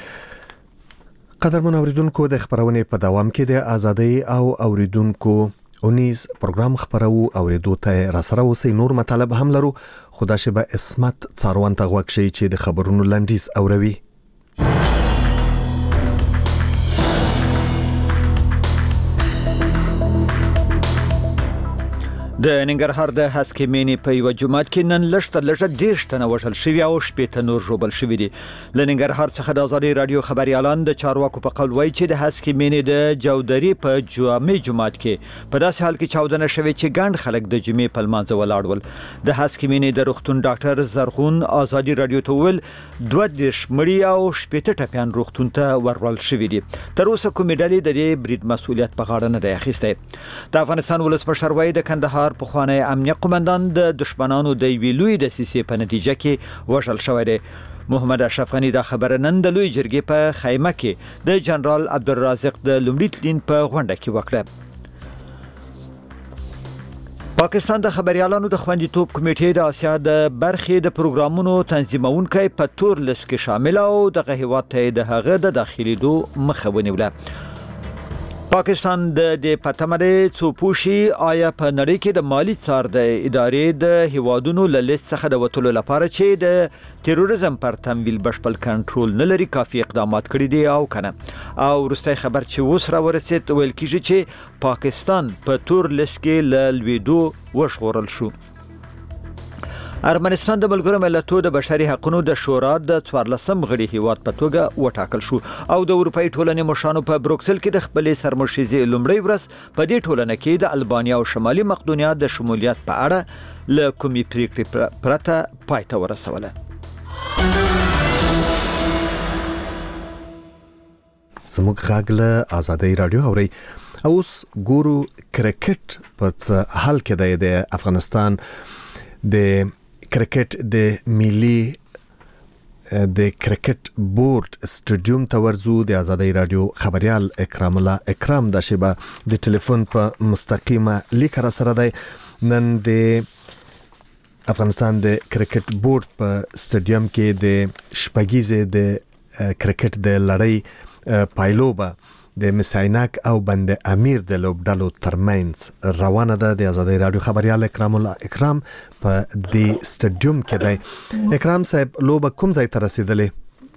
قدرمن اوریدونکو، د خبرونې په دوام کې د ازادۍ او اوریدونکو اونیز پروګرام خبرو اوریدو ته را سره اوسئ. نور مطالب هم لرو، خدا شبه اسمت څاروان ته غوږ شئ چې د خبرونو لنډیز اوروي. د ننګرهار د هسکې مینې په یو جماعت کې نن لږ لږه دیرش تنه وژل شوي او شپېته نور ژوبل شوي دي. له ننګرهار څخه د ازادي رادیو خبريالان د چارواکو په قول وایي چې د هسکې مینې د جودري په جامع جماعت کې په داسې حال کې چاودنه شوې چې ګڼ خلک د جمعې په لمانځه ولاړ ول. د هسکې مینې د روغتون ډاکټر زرغون ازادي رادیو ته وویل دوه دیرش مړي او شپېته ټپیان روغتون ته ورول شوي دي. تر اوسه کومې ډلې د دې برید مسؤلیت په غاړه نه دی اخیستی. د افغانستان ولسمشر وایي د کندهار پخوانی امنیه قومندان د دشمنانو د یوې لوی دسیسې په نتیجه کې وژل شوی دی. محمد اشرف غنی دا خبره نن د لوی جرګې په خیمه کې د جنرال عبدالرازق د لومړي تلین په غونډه کې وکړه. پاکستان د خبريالانو د خوندیتوب کمیټې د آسیا د برخې د پروګرامونو تنظیمونکي په تور لیست کې شامل او د هیواد ته د هغه د داخليدو مخه ونیوله. پاکستان د دې پټمړې څوپوشي آیا په نړۍ کې د مالی څار د ادارې د هیوادونو له لیست څخه د وټولو لپاره چې د تروریزم پر تمویل بشپړ کنټرول نه لري کافي اقدامات کړي دي او کنه. او وروستي خبر چې اوس را ورسید ویل کیږي چې پاکستان په تور لیست کې له لویدو وشغورل شو. ارمنستان د ملګرو ملتونو د بشري حقوقو د شورا د څوارلسم غړي هیواد په توګه وټاکل شو او د اروپאי ټولنې مشرانو په بروکسل کې د خپلې سرمشيزي لومړی ورځ په دې ټولنه کې د البانیا او شمالي مقدونیا د شمولیت په اړه له کومي پریکړې پرته پای ته ورسوله. زموږ غږ له ازادۍ رادیو اوري. اوس ګورو کرکټ په حال کې د افغانستان د کرکټ د ملي د کرکټ بورډ سټډیوم ته ورزو. د ازادۍ رادیو خبريال اکرام الله اکرام د شیبه د ټلیفون په مستقیمه لیک را سره دی. نن د افغانستان د کرکټ بورډ په سټډیوم کې د شپږیزه د کرکټ د لړۍ پایلوبه د مسایناک او بند امیر د لوبډالو ترمنځ روانه ده. د ازادۍ رادیو خبريال اکرام الله اکرام په دې سټډیوم کې دی. اکرام صاحب لوبه کوم ځای ته رسیدلې؟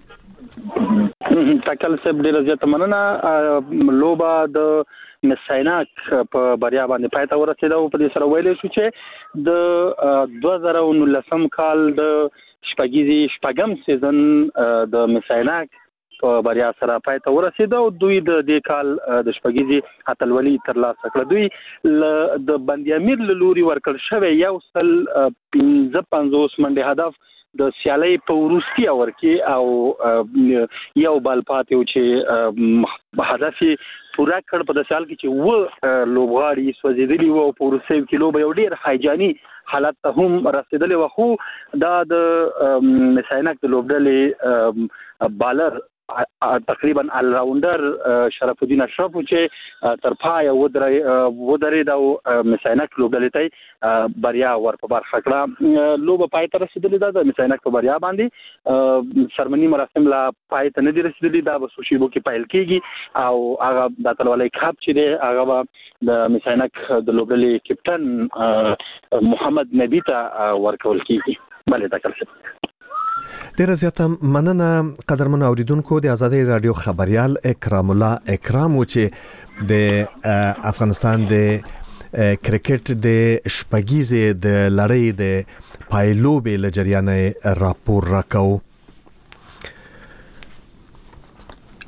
تکل صاحب ډیره زیاته مننه. لوبه د مسایناک په بریا باندې پای ته ورسېده او په دې سره ویل شو چې د دوه زره نولسم کال د شپږیزي شپږم سیزن د مسایناک په بریا سره پای ته ورسېده او دوی د دې کال د شپږیزي اتلولي ترلاسه کړه. دوی د بند امیر له لوري ورکړل شوی یو سل پنځه پنځوس منډه هدف د سیالي په وروستي اور کې او یو بال پاتې چې هدف پورا کړ په داسې حال کې چې و لوبغاړي سوځېدلي وو او په وروستي کې لوبه یو ډېر هایجاني حالت ته هم رسېدلې وو. خو دا د مسایناک د لوبډلې بالر تقریبا ال راوندر شرف الدین اشرف چې تر پای ودرې د مسایناک لوبډلې ته بریا ور په برخه کړه. لوبه پای ته رسیدلې ده د مسایناک په بریا باندې. سرمنی مراسم لا پای ته نه دي رسیدلي، دا به سوشیبو کې پیل کیږي او هغه د اتلولۍ کپ چې دی هغه د مسایناک د لوبډلې کپټن محمد نبی ته ورکول کیږي. بله تکل ډیره زیاته مننه قدرمن اوریدونکو. د ازادۍ رادیو خبريال اکرام الله اکرام و چې د افغانستان د کرکټ د شپږیزه د لړۍ د پایلوبې له جریان راپور راکاو.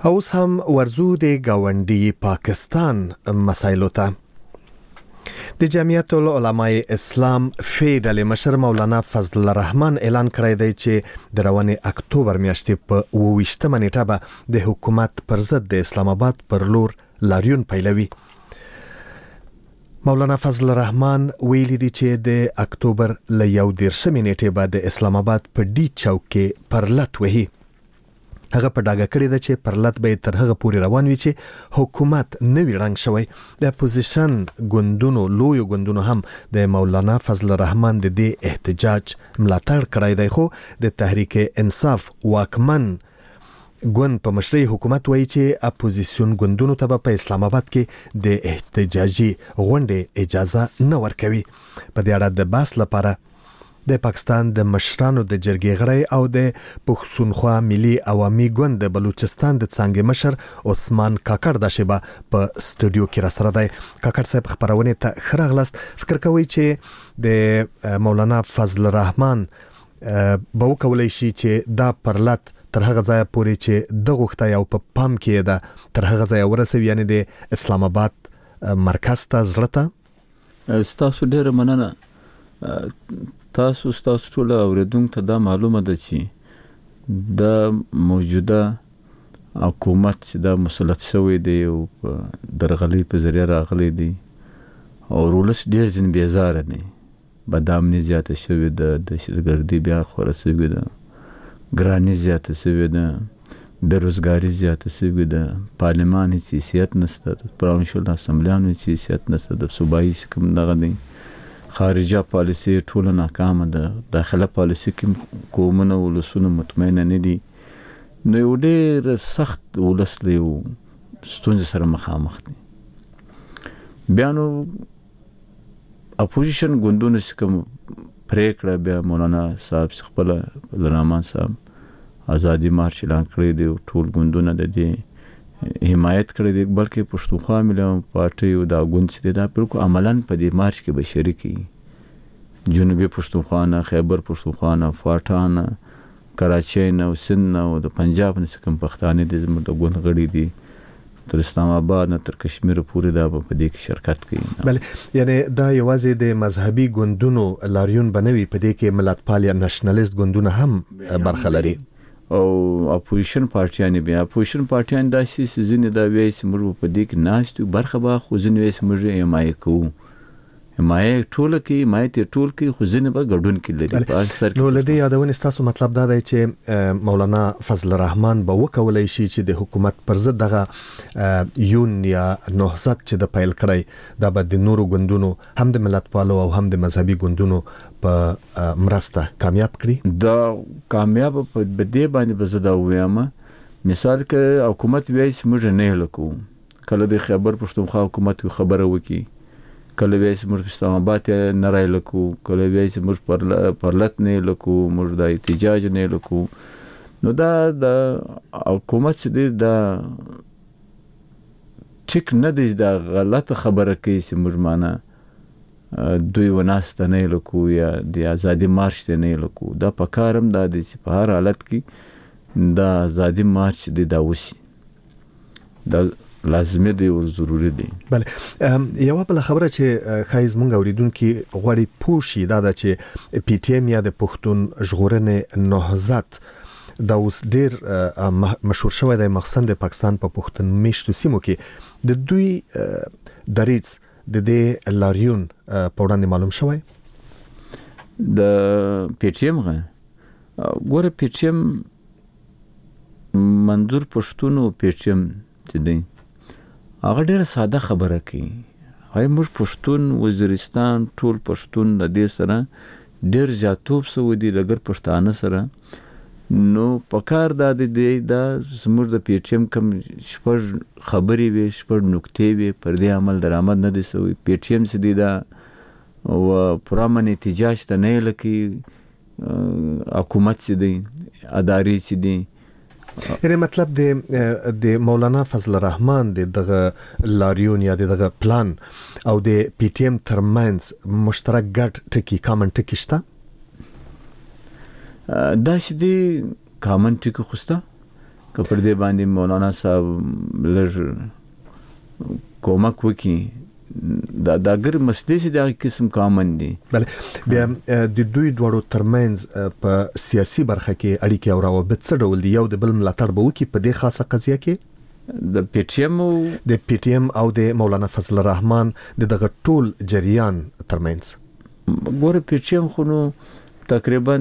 اوس هم ورزو د گاونډي پاکستان مسایلو ته. د جمعیت العلماء اسلام فی ډلې مشر مولانا فضل الرحمن اعلان کړی دی چې د روانې اکتوبر میاشتې په اوویشتمه نیټه به د حکومت پر ضد د اسلام آباد پر لور لاریون پیلوي. مولانا فضل الرحمن ویلي دی چې د اکتوبر له یو دیرشمې نیټې به د اسلام آباد په ډي چوک کې پرلت وهي. هغه په ډاګه کړی ده چې پرلت به تر هغه پورې روان وي چې حکومت نوی رنګ شوی. د اپوزیشن ګوندونو لوی ګوندونو هم د مولانا فضل الرحمن د دې احتجاج ملاتړ کړی دی، خو د تحریک انصاف واکمن ګوند په مشرۍ حکومت وایي چې اپوزیشن ګوندونو ته په اسلام آباد کې د احتجاجي غونډې اجازه نه ورکوي. په دې اړه د بحث لپاره د پاکستان د مشرانو د جرګې غړی او د پښتونخوا ملي عوامي ګوند د بلوچستان د څانګې مشر عثمان کاکړ د شیبه په سټوډیو کې را سره دی. کاکړ صاحب خبرونه ته ښه راغلاست. فکر کوي چې د مولانا فضل الرحمن به وکولای شي چې دا پرلت تر هغه ځای پورې چې د غوښتای او په پام کې ده تر هغه ځای ورسوي، یعنی د اسلام آباد مرکز ته زړه ته. ستاسو ډیره مننه. تاسو ستاسو ټول اوریدونکو ته دا معلومه ده چې د موجوده حکومت چې دا مسلط شوی دی او درغلي په ذریعه راغلی دی او ولس ډیر ځین بیزاره دی. بدامني زیاته شوې ده، دهشتګردي بیا خوره شوې ده، ګراني زیاته شوې ده، بیروزګاري زیاته شوې ده، پارلمان هیڅ حیثیت نشته، پرانشل اسمبلیانو هیڅ حیثیت نشته، د صوبایي کوم دغه دی، خارجه پالیسی ټول ناکامه ده، داخله پالیسی کې قومونه ولسونه مطمئنه نه دي. نو یو ډېر سخت ولس له یو ستونزې سره مخامخ دي. بیا نو اپوزیشن ګوندونو چې کوم پرېکړه بیا مولانا صاحب خپله الرحمن صاحب ازادي مارچ اعلان کړی دی، ټول ګوندونه د دې حمایت کړی دی، بلکې پښتونخوا ملي پارټۍ او دا ګوند چې دی دا بالکل عملاً په دې مارچ کې به شریک وي. جنوبي پښتونخوا نه، خیبر پښتونخوا نه، فاټا نه، کراچۍ نه او سند نه او د پنجاب نه چې کوم پښتانه دي زموږ د ګوند غړي دي، تر اسلام آباد نه تر کشمیر پورې دا په دې کې شرکت کوي. بله، یعنی دا یوازې د مذهبي ګوندونو لاریون بنوي، په دې کې ملتپال یا نشنلیست ګوندونه هم برخه لري او اپوزیشن پارټیان. بیا اپوزیشن پارټیان داسې ځینې دا وایي چې موږ په دې کې ناست یو، برخه به خو ځینې وایي چې موږ حمایه کوو، حمایه ټوله کوي، حمایت یې ټول کوي، خو ځینې به ګډون کې لري په اکثر کې. نو له دې یادونې ستاسو مطلب دا دی چې مولانا فضل الرحمن به وکولای شي چې د حکومت پر ضد دغه یون یا نهضت چې د پیل کړی دا به د نورو ګوندونو هم د ملتپالو او هم د مذهبي ګوندونو په مرسته کامیاب کړي. دا کامیاب په دې باندې به زه دا ووایم، مثال که حکومت وایي چې موږ نه هله کوو، کله د خیبر پښتونخوا حکومت خبره وکړي، کله وایي چې موږ اسلام آباد نه رایله کوو، کله وایي چې موږ پرلت نه هله کوو، موږ د احتجاج نه هله کوو. نو دا د حکومت چې دی دا ټیک نه دی، دا غلطه خبره کوي چې موږ معنا دوی وناسته نه هله کوو یا د ازادي مارچ ته نه هله کوو. دا په کار هم دا دی چې په هر حالت کې دا ازادي مارچ دی دا وشي، دا لازمي دی او ضروري دی. بله، یو بل خبره چې خایز مونږ اوریدونکو غواړي پوه شي دا ده چې پی ټی ایم یا د پښتون ژغورنې نهضت دا اوس ډیر مشهور شوی دی، مخصوصا د پاکستان په پښتون میشتو سیمو کې. د دوی دریځ د دې لاریون په وړاندې معلوم شوی. د پی ټی ایم غه ګوره پی ټی ایم منظور پښتون او پی ټی ایم چې دی هغه ډیره ساده خبره کوي. هاي موږ پښتون وزیرستان ټول پښتون د دې سره ډیر زیاتوب سو دي لګر پښتانه سره. نو پکار دا دی دا زموږ د پی ټی ایم کوم شپږ خبرې وي، شپږ نکتې وي، پر دې عمل درآمد نه دي سوی. پی ټی ایم چې دی دا او پرامن احتجاج ته نه لکي، حکومت چې دی اداري چې دی. یعنی مطلب د د مولانا فضل الرحمن د دغه لاریون یا دغه پلان او د پی ټی ایم ترمنځ مشترک ګډ ټکی کامن ټکی شته. دا چې دی کامن ټکی خوسته که پر دې باندې مولانا صاحب لږ کومک وکړي دا دا ګر مسلې چې دا قسم کامن دي. بله بیا د دوی دواړو ترمنځ په سیاسي برخه کې اړیکې او روابط څه ډول دي؟ یو د بل ملاتړ به وکړي په دې خاصه قضیه کې؟ د پی ټی ایم د پی ټی ایم او د مولانا فضل الرحمن د دغه ټول جریان ترمنځ ګوره پی ټی ایم خو نو تقریبا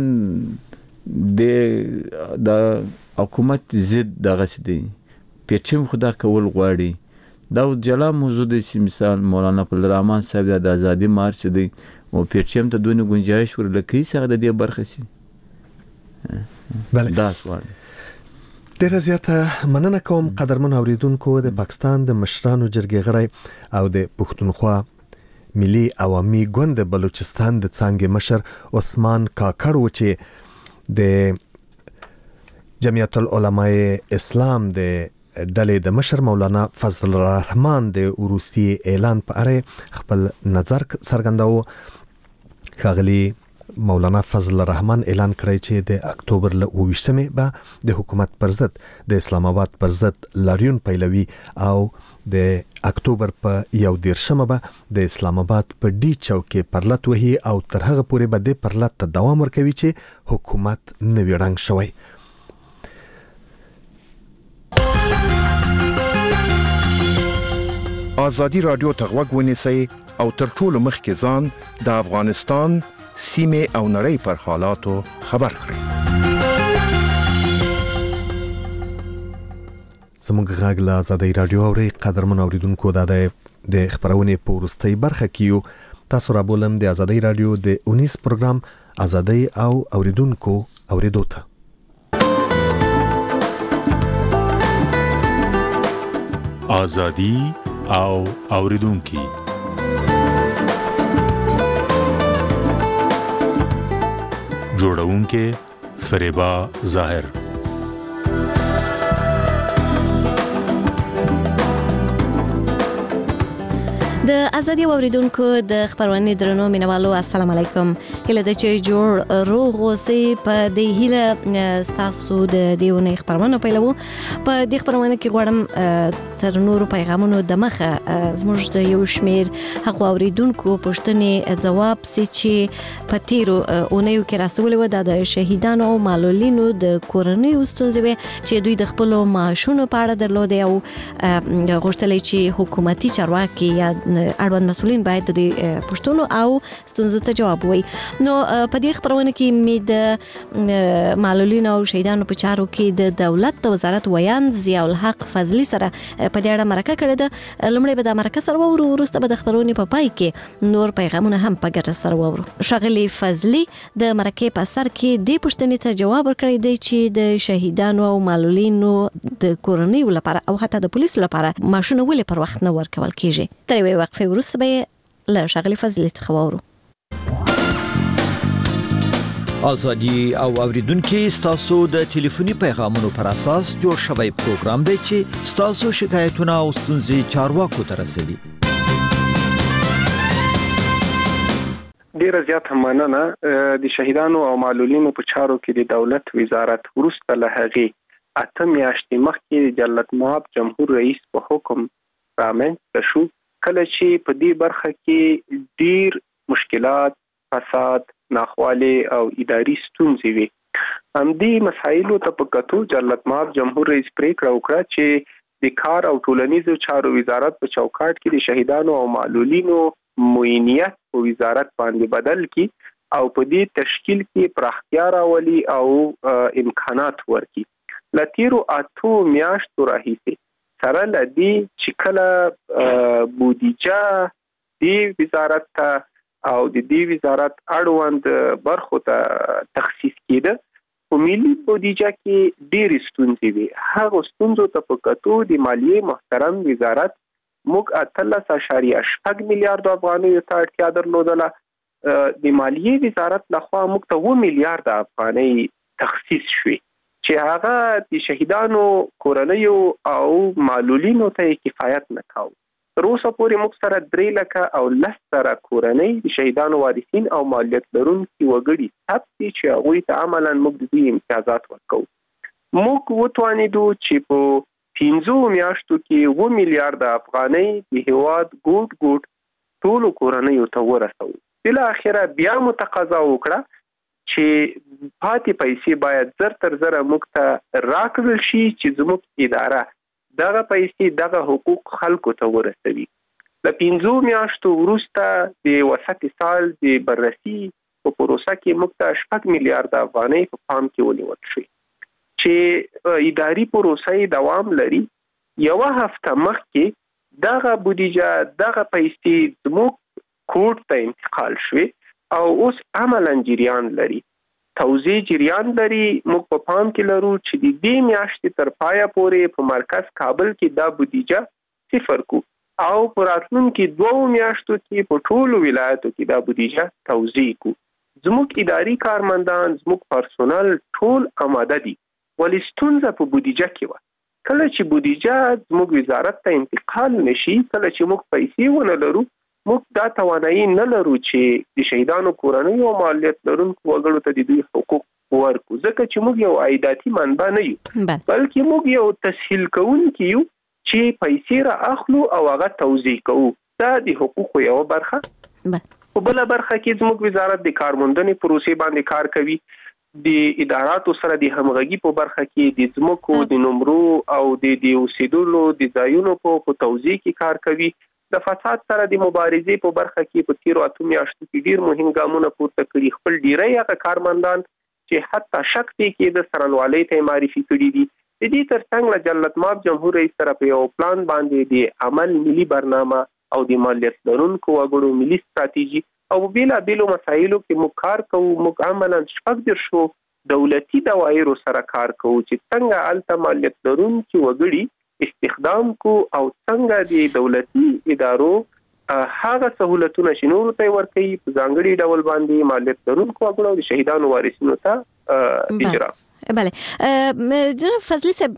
د د حکومت ضد دغه څه دی. پی ټی ایم خو دا کول غواړي. دا جلا موضوع دی چې مثال مولانا فضل الرحمن صاحب د آزادی مارچ دی او پی ټی ایم ته دونه گنجائش ورلکې څنګه د دې برخه سي. بله دا سوال ډیره زیاته مننه کوم قدرمن اوریدونکو. د پاکستان د مشرانو جرګې غړی او د پښتونخوا ملي عوامي ګوند بلوچستان د څانګې مشر عثمان کاکړ و چې د جمعیت العلماء اسلام د ډلې د مشر مولانا فضل الرحمن د وروستي اعلان په اړه خپل نظر څرګنداوه. ښاغلي مولانا فضل الرحمن اعلان کړی چې د اکتوبر له اوویشتمې به د حکومت پر ضد د اسلام آباد پر ضد لاریون پیلوي او د اکتوبر په یو دیرشمه به د اسلام آباد په ډي چوک کې پرلت وهي او تر هغه پورې به د پرلت ته دوام ورکوي چې حکومت نوی رنګ شوی. آزادی رادیو ته غوږ ونیسئ او تر ټولو مخکې ځان د افغانستان سیمې او نړۍ پر حالاتو خبر کړئ. زموږ غږ له آزادی رادیو اورئ. قدرمن اوریدونکو دا د خبرونې په وروستۍ برخه کې یو. تاسو را بولم د آزادی رادیو د اونیس پروګرام آزادی او اوریدونکو اوریدو ته. آزادی او اوریدونکي جوړونکي فریبا ظاهر. د ازادي اوریدونکو د خبرونه درنو مینوالو السلام علیکم. هله د چې جوړ روغ اوسئ. په دې هیله ستاسو د دیونه خبرونه پیلو. په دې خبرونه کې غواړم تر نورو پیغامونو د مخه زموږ د یو شمیر هغه اوریدونکو پوښتنې ځواب سي چې په تیرو اونیو کې راستول و د شهیدانو او معلولینو د کورنۍ ستونزې چې دوی د خپل معاشونو په اړه درلودي او غوښتل چې حکومتي چارواکي یا اړوند مسؤلین باید د پښتون او ستونزو ته جواب وایي. نو په دې خبرونه کې مې د معلولین او شهیدانو په چارو کې د دولت د وزارت ویاند ضیاء الحق فضلی سره په دې اړه مرکه کړې ده. لومړی به د مرکه سره وورو، وروسته به د خبرونې په پای کې نور پیغامونه هم په ګټه سره وورو. ښاغلي فضلی د مرکه په سر کې د پښتنې ته جواب ورکړی دی چې د شهیدانو او معلولینو د کورنۍ لپاره او حتی د پولیسو لپاره معاشونه ولې پر وخت نه ورکول کیږي. تر یوې وقفې وروسته به له ښاغلي فضلي څخه واورو. آزادی او اوریدونکو ستاسو د ټلیفوني پیغامونو پر اساس جوړ شوی پروګرام دی چې ستاسو شکایتونه او ستونزې چارواکو ته رسوي. ډیره زیاته مننه. د شهیدانو او معلولینو په چارو کې د دولت وزارت ورسته له هغې اته میاشتې مخکې جلالت مآب جمهور رئیس په حکم رامنځته شو، کله چې په دې برخه کې ډیر مشکلات، فساد، ناخوالي او اداري ستونزې وي. همدې مسایلو ته په کتو جلالت مآب جمهور رئیس پریکړه وکړه چې د کار او ټولنیزو چارو وزارت په چوکاټ کې د شهیدانو او معلولینو معینیت په وزارت باندې بدل کی او په دې تشکیل کې پراختیا راولي او امکانات ورکړي. لتیرو اتو میاشتو راهیسې سره لدی چې کله بودیجه دی وزارت ته او د دې وزارت اړوند برخو ته تخصیص کېده، په ملي بودیجه کې ډېرې ستونزې وي. هغه ستونزو ته په کتو د مالیې محترم وزارت موږ اتلس اعشاریه شپږ میلیارډ افغانیو ته اړتیا درلودله. د مالیې وزارت لخوا موږ ته اووه میلیارډ افغانۍ تخصیص شوې چې هغه د شهیدانو کورنیو او معلولینو ته کفایت نه کاوه. تر اوسه پورې موږ سره درې لکه او لس زره کورنۍ د شهیدانو وارثین او مالیت لرونکي وګړي ثبت دي چې هغوی ته عملاً موږ د دوی امتیازات ورکوو. موږ وتوانیدو چې په پنځو میاشتو کې اووه میلیارډ افغانۍ د هیواد ګوټ ګوټ ټولو کورنیو ته ورسوو. بل اخره بیا متقاضا وکړه چې پاتې پیسې باید زر تر زر موږ ته راکړل شي چې زموږ اداره دغه پیسې دغه حقوق خلکو ته ورسوي. د پنځو میاشتو وروسته د وسط سال د بررسي په پروسه کې موږ ته شپږ میلیارډ افغانۍ په پام کې ونیول شي چې اداري پروسه دوام لري. یو هفته مخکې دغه بودیجه دغه پیسې زموږ کوټ ته انتقال شوې او اوس عملاً جریان لري، توزیع جریان لري. موږ په پام کې لرو چې د دې میاشتې تر پایه پورې په مرکز کابل کې دا بودیجه صفر کو او په راتلونکي دوه میاشتو کې په ټولو ولایتو کې دا بودیجه توزیع کو. زموږ اداري کارمندان زموږ پرسونل ټول آماده دي. ولې ستونزه په بودیجه کې وه. کله چې بودیجه زموږ وزارت ته انتقال نشي، کله چې موږ پیسې ونه لرو، موږ دا توانایي نه لرو چې د شهیدانو کورنیو او مالیت لرونکو وګړو ته د دوی حقوق ورکو، ځکه چې موږ یو عایداتي منبع نه یو، بلکې موږ یو تسهیل کوونکی یو چې پیسې را اخلو او هغه توزیع کوو. دا د حقوقو یو برخه. په بل برخه کې زموږ وزارت د کارموندنې پروسې باندې کار کوي. د اداراتو سره د همغږي په برخه کې د ځمکو د نمرو او د د اوسېدلو د ځایونو په توزیع کې کار کوي. د فساد سره د مبارزې په برخه کې په تیرو اتو میاشتو کې ډیر مهم ګامونه پورته کړي. خپل ډیری هغه کارمندان چې حتی شک دی کې د سرنوالۍ ته معرفي کړي دي. د دې ترڅنګ له جلالت مآب جمهور رئیس سره په یو پلان باندې د عمل ملي برنامه او د مالیت لرونکو وګړو ملي ستراتیژي او بیلا بیلو مسایلو کې موږ کار کوو. موږ عملاً شپږ دیرشو دولتي دوایرو سره کار کوو چې څنګه هلته مالیت لرونکي وګړي استخدام کو او څنګه د دولتي ادارو هغه سہولتونه چې نورو ته ورکوي په ځانګړي ډول باندې مالیت لرونکو وګړو د شهیدانو وارثینو ته اجرا. بله جناب فضلي صاحب،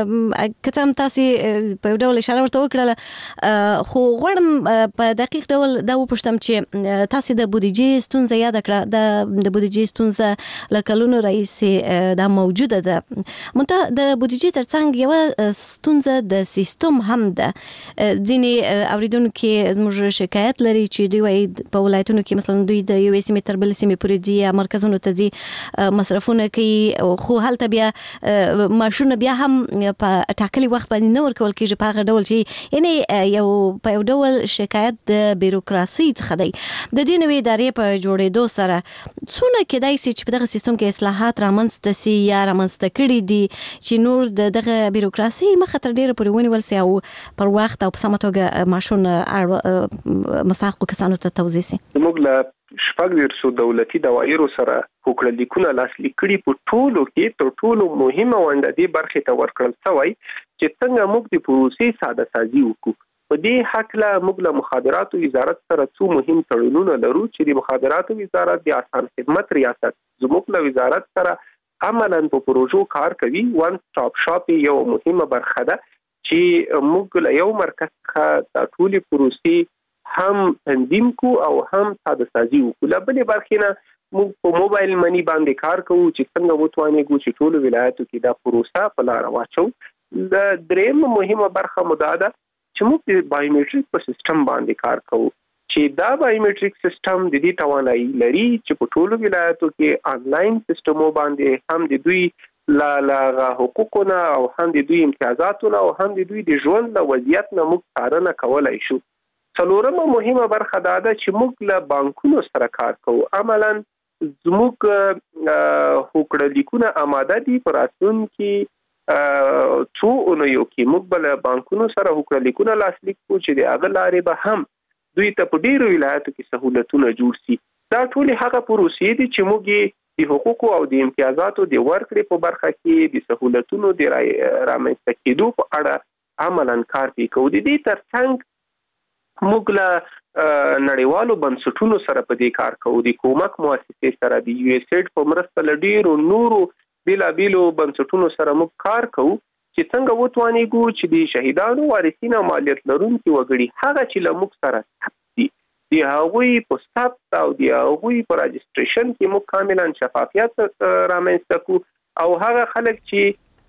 که څه هم تاسې په یو ډول اشاره ورته وکړله، خو غواړم په دقیق ډول دا وپوښتم چې تاسې د بودیجې ستونزه یاده کړه. د بودیجې ستونزه له کلونو راهیسې دا موجوده ده، منتها د بودیجې ترڅنګ یوه ستونزه د سیستم هم ده. ځینې اوریدونکي زموږ شکایت لري چې دوی وایي په ولایتونو کې مثلا دوی د یوې سیمې تر بلې سیمې پورې ځي یا مرکزونو ته ځي، مصرفونه کوي، خو هلته بیا ماشونه بیا هم په ټاکلي وخت باندې نه ورکول کېږي په هغه ډول چې یعنې یو په یو ډول شکایت د بیروکراسۍ څخه دی. د دې نوې ادارې په جوړېدو سره څونه کېدای شي چې په دغه سیستم کې اصلاحات رامنځته سي یا رامنځته کړي دي چې نور د دغه بیروکراسۍ مخه تر ډېره پورې ونیول سي او پر وخت او په سمه توګه ماشونه مستحقو کسانو ته توزیع سي. موږ له شپږ دیرشو دولتي دوایرو سره هوکړلیکونه لاسلیک کړي. په ټولو کې تر ټولو مهمه ونډه دې برخې ته ورکړل شوی چې څنګه موږ د پروسې ساده سازي وکړو. په دې هکله موږ له مخابراتو وزارت سره څو مهم تړونونه لرو چې د مخابراتو وزارت د آسان خدمت ریاست زموږ له وزارت سره عملاً په پروژو کار کوي. وان سټاپ شاپ یو مهمه برخه ده چې موږ له یو مرکز څخه د ټولې پروسې هم تنظیم کو او هم ساده سازي وکړو. له بلې برخې نه موږ په موبایل منی باندې کار کوو چې څنګه وتوانیږو چې ټولو ولایتو کې دا پروسه په لاره واچو. د دریم مهمه برخه مو دا ده چې موږ د بایومټریک په سیستم باندې کار کوو چې دا بایومټریک سیستم د دې توانایي لري چې په ټولو ولایتو کې آنلاین سیستمو باندې هم د دوی لا لا حقوقونه او هم د دوی امتیازاتونه او هم د دوی د ژوند د وضعیت نه موږ څارنه کولای شو. څلورمه مهمه برخه دا ده چې موږ له بانکونو سره کار کوو. عملاً زموږ هوکړلیکونه آماده دي. په راتلونکي څو اونیو کې موږ به له بانکونو سره هوکړلیکونه لاسلیک کړو چې د هغه لارې به هم دوی ته په ډیرو ولایتو کې سہولتونه جوړ شي. دا ټول هغه پروسې دي چې موږ د حقوقو او د امتیازاتو د ورکړې په برخه کې د سہولتونو د رامنځته کېدو په اړه عملاً کار کوو. د دې ترڅنګ موږ له نړیوالو بنسټونو سره په دې کار کوو. د کومک مؤسسې سره د یو ایس ایډ په مرسته له ډیرو نورو بیلابیلو بنسټونو سره موږ کار کوو چې څنګه وتوانیږو چې د شهیدانو وارثین او مالیت لرونکي وګړي هغه چې له موږ سره ثبت دي د هغوی په ثبت او د هغوی په راجستریشن کې موږ کاملا شفافیت رامنځته کوو او هغه خلک چې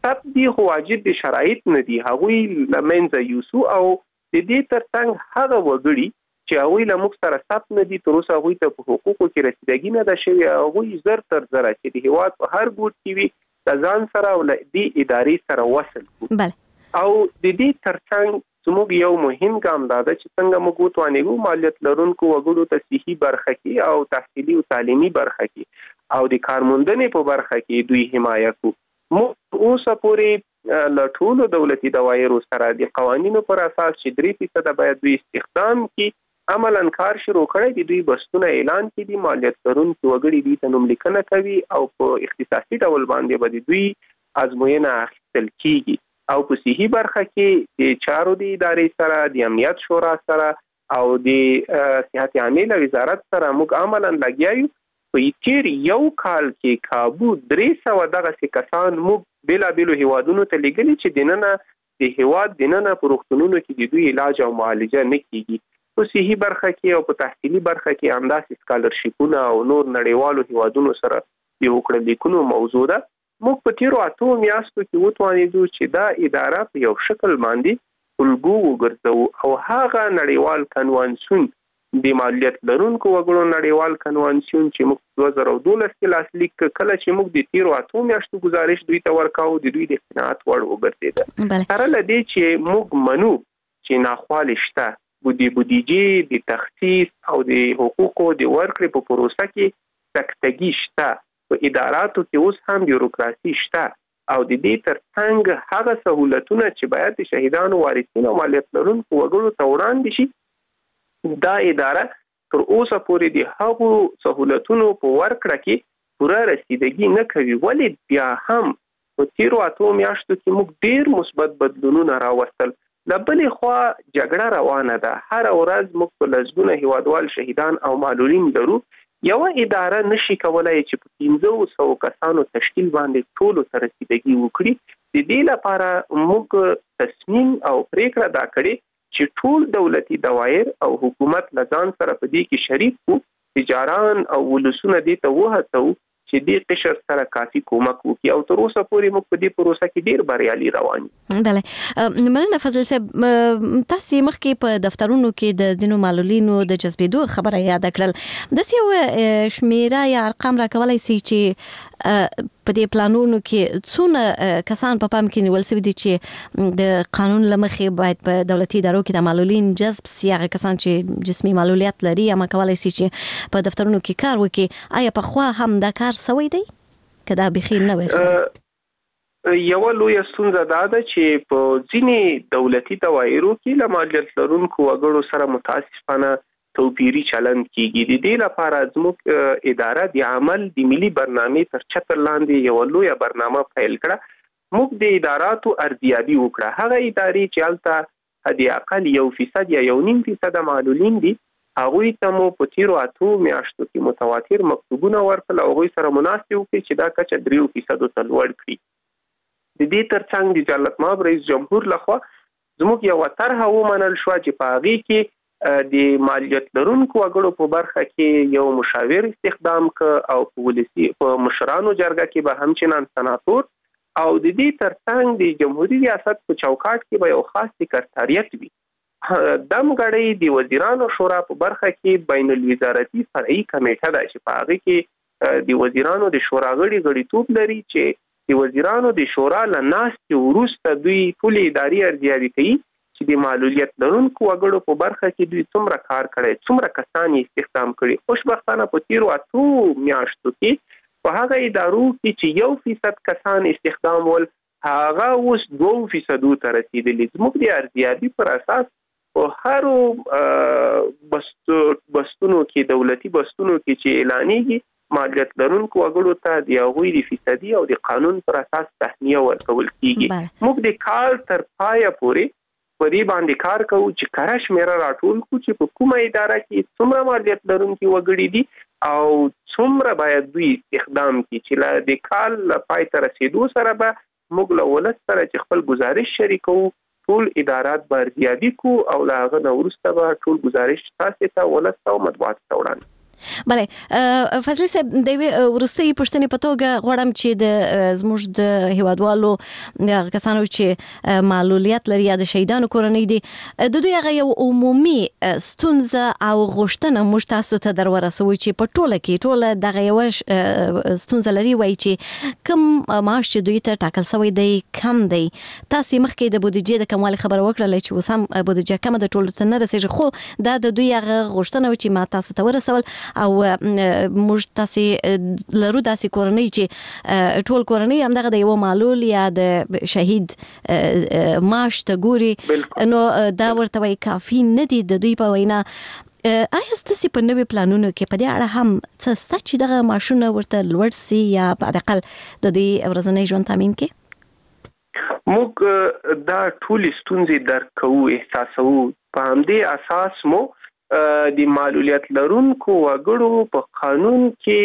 فرصت دی خو واجب دي شرایط نه دي هغوی لمنځه یوسو او د دې ترڅنګ هغه وګړي چې هغوی له موږ سره ثبت نه دي تر اوسه هغوی ته په حقوقو کې رسیدګي نه ده شوې هغوی زر تر زره چې د هیواد په هر ګوټ کې وي د ځان سره او له دې ادارې سره وصل کړو او د دې ترڅنګ زموږ یو مهم ګام دا ده چې څنګه موږ وتوانیږو مالیت لرونکو وګړو ته صحي برخه کې او تحصیلي او تعلیمي برخه کې او د کارموندنې په برخه کې دوی حمایت کوو موږ اوسه پورې له ټولو دولتي دوايرو سره د قوانینو پر اساس چې درې فیصده باید دوی استخدام کړي عملاً کار شروع کړی د دوی بستونه اعلان کړي دي مالیت لرونکو وګړي دي ته نوملیکنه کوي او په اختصاصي ډول باندې به دوی ازموینه اخیستل کیږي او په صحي برخه کې د چارو د ادارې سره د امنیت شورا سره او د صحت عامه وزارت سره موږ عملاً لګیایو په تیر یو کال کې کابو درې سوه دغه کسان موږ بلا بلو هیوادونو ته لګلي چې دننه د هیواد دننه په روغتونونو کې د دوی علاج او معالجه نه کیږي په صحي برخه کې او په تحصیلي برخه کې همداسې سکالرشیپونه او نور نړیوالو هیوادونو سره یو کړل لیکونو موضوع ده موږ په تیرو اتو میاشتو کې وتوانیدو چې دا اداره په یو شکل باندې الګو وګرځو او هغه نړیوال کنوانسیون د مالیت لرونکو وګړو نړیوال کنوانسیون چې موږ دوه زره دولس کې لاسلیک کله چې موږ د تیرو اتو میاشتو گزارش دوی ته ورکاو د دوی د قناعت وړ وګرځیده سره لدی چې موږ منو چې ناخوالې شته بودی بودیجې د تخصیص او د حقوقو د ورکړې په پروسه کې سکتګي شته په اداراتو کې اوس هم بیوروکراسي شته او د دې ترڅنګ هغه سہولتونه چې باید د شهیدانو وارثینو او مالیت لرونکو وګړو ته وړاندې شي دا اداره تر اوسه پورې د هغو سہولتونو په ورکړه کې پوره رسیدګي نه کوي ولې بیا هم په تیرو اتو میاشتو کې موږ ډیر مثبت بدلونونه راوستل له بلې خوا جګړه روانه ده هر ورځ موږ په لسګونه هیوادوال شهیدان او معلولین لرو یو اداره نشي کولای چې په پنځه سوه کسانو تشکیل باندې ټولو ته رسیدګي وکړي د دې لپاره موږ تصمیم او پریکړه دا کړې چې ټول دولتي دوایر او حکومت لزان سره په دې کې شریک وو تجاران او ولسونه دې ته وهڅو چې دې قشر سره کافي کومک وکړي او تر اوسه پورې موږ په دې پروسه کې ډیر بریالي روان یو. بله مننه فضل صاحب تاسو مخکې په دفترونو کې د دینو معلولینو د جذبېدو خبره یاد کړل د یو شمیره یا ارقام راکولای سي چې په دې پلانونو کې څونه کسان په پام کې نیول شوي دي چې د قانون لمخې باید په دولتي ادارو کې د معلولین جذب سي هغه کسان چې جسمي معلولیت لري یا کولای سي چې په دفترونو کې کار وکړي آیا په خوا هم دا کار سوی دی کدا بخیر نه وي یو لوی ستونزه دا ده چې په ځینې دولتي دوايرو کې له مالیت لرونکو وګړو سره متاسفانه توپیری چلند کیږي د دې لپاره زموږ اداره د عمل د ملي برنامې تر چتر لاندې یو لوی برنامه فایل کړه موږ د اداراتو ارزیابي وکړه هغه ادارې چې البته حد اقل یو فیصد یا یو نیم فیصد معلولین دي هغوی ته مو په تیرو اتو میاشتو کې متواتر مکتوبونه ورکړل او هغوی سره مناسب وکړي چې دا کچه دریو فیصدو ته لوړ کړي د دې ترڅنګ د جلالت مآب رئیس جمهور لخوا زموږ یو طرحه ومنل شو چې په هغې کې د مالیت لرونکو وګړو په برخه کې یو مشاور استخدام ک او په ولسی په مشرانو جرګه کې به همچنان سناتور او د دې ترڅنګ د جمهوریت ریاست په چوکاټ کې به یو خاص سکرټریټ وي دم غړي د وزیرانو شورا په برخه کې بین الوزارتي فرعي کمیټه ده چې په هغه کې د وزیرانو د شورا غړي غړیتوب لري چې د وزیرانو د شورا لناستي وروسته دوی ټول اداري ارزیابي کوي چې د معلولیت لرونکو وګړو په برخه کې دوی څومره کار کړی څومره کسان یې استخدام کړي خوشبختانه په تیرو اتو میاشتو کې په هغه ادارو کې چې یو فیصد کسان استخدام ول هغه اوس دوه فیصدو ته رسیدلی زموږ د ارزیابي پر اساس په هر بستونو کې دولتي بستونو کې چې اعلانېږي مالیت لرونکو وګړو ته د هغوی د فیصدي او د قانون پر اساس تهنیه ورکول کیږي موږ د کال تر پایه پورې په دې باندې کار کوو چې کره شمیره راټول کړو چې په کومه اداره کې څومره مالیت لرونکي وګړي دي او څومره باید دوی استخدام کړي چې له د کال پای ته رسیدو سره به موږ له ولس سره چې خپل گزارش شریکو ټول ادارات به ارزیابي کو او له هغه نه وروسته به ټول گزارش تاسو ته ولس او مطبوعات ته وړاندې بله فضلي صاحب د ورستي پښتنې په توګه غواړم چې د زموږ د هیوادوالو د کسانو چې معلولیت لري یا د شهیدانو کورنۍ دي د دوی هغه یو عمومي ستونزه او غوښتنه موږ تاسو ته در ورسوي چې په ټوله کې ټوله دغه یو ستونزه لري وایي چې کم معاش چې دوی ته ټاکل شوی دی کم دی. تاسو مخکې د بودیجې د کموالي خبره وکړه چې اوس هم بودیجه کم د ټولو ته نه رسیږي خو دا د دوی هغه غوښتنه چې ما تاسو ته ورسول او موږ تاسو لرو داسې کورنۍ چې ټول کورنۍ هم دغه د یو معلول یا د شهید معاش ته ګوري نو دا ورته وایي کافي نه دي د دوی په وینا. آیا ستاسو په نوې پلانونو کې په دې اړه هم څه ستا چې دغه معاشونه ورته لوړ سي یا په حداقل د دې ورځنی ژوند تامین کې؟ موږ دا ټول ستونزې درک کوو احساسوو په همدې اساس مو د معلولیت لرونکو وګړو په قانون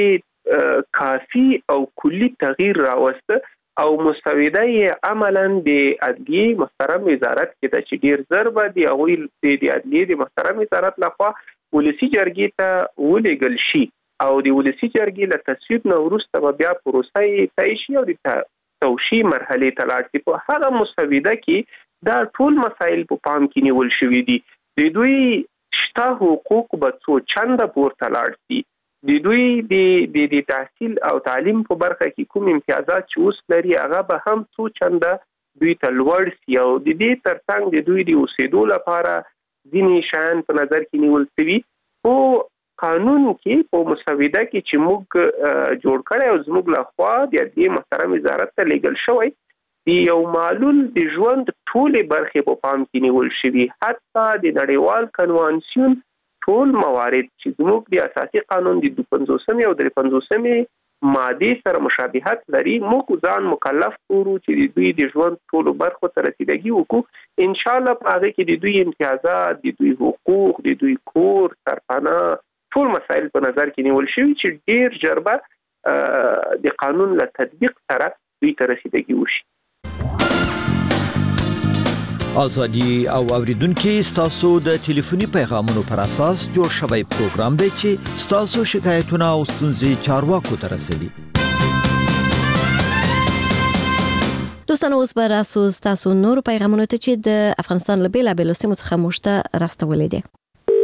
کې کافي او کلی تغییر راوسته او مسوده یې عملاً د عدلیې محترم وزارت کې د چې ډیر زر به د هغوی د عدلیې د محترم وزارت لخوا ولسي جرګې ته ولېږل شي او د ولسي جرګې له تصویب نه وروسته به بیا پروسه یې طی شي او د توشیح مرحلې ته لاړ شي. په هغه مسوده کې دا ټول مسایل په پام کې نیول شوي دي. د دوی شته حقوق به څو چنده پورته لاړ شي. د دوی د د تحصیل او تعلیم په برخه کې کوم امتیازات چې اوس لري هغه به هم څو چنده دوی ته لوړ شي او د دې ترڅنګ د دوی د اوسېدو لپاره ځینې شیان په نظر کې نیول شوي. خو قانون کې په مسوده کې چې موږ جوړ کړی او زموږ لخوا د عدلیې محترم وزارت ته لیږل شوی د یو معلول د ژوند ټولې برخې په پام کې نیول شوي. حتی د نړیوال کنوانسیون ټول موارد چې زموږ د اساسي قانون د دوه پنځوسمې او درې پنځوسمې مادې سره مشابهت لري موږ ځان مکلف کړو چې د دوی د ژوند ټولو برخو ته رسیدګي وکړو. انشاءالله په هغه کې د دوی امتیازات، د دوی حقوق، د دوی کور، سرپناه ټول مسایل په نظر کې نیول شوي چې ډیر ژر به د قانون له تطبیق سره دوی ته رسیدګي وشي. آزادی او اوریدونکو ستاسو د ټلیفوني پیغامونو پر اساس جوړ شوی پروګرام دی چې ستاسو شکایتونه او ستونزې چارواکو ته رسوي. دوستانو اوس به راسو ستاسو نور پیغامونو ته چې د افغانستان له بیلابیلو سیمو څخه موږ ته راستولي دي.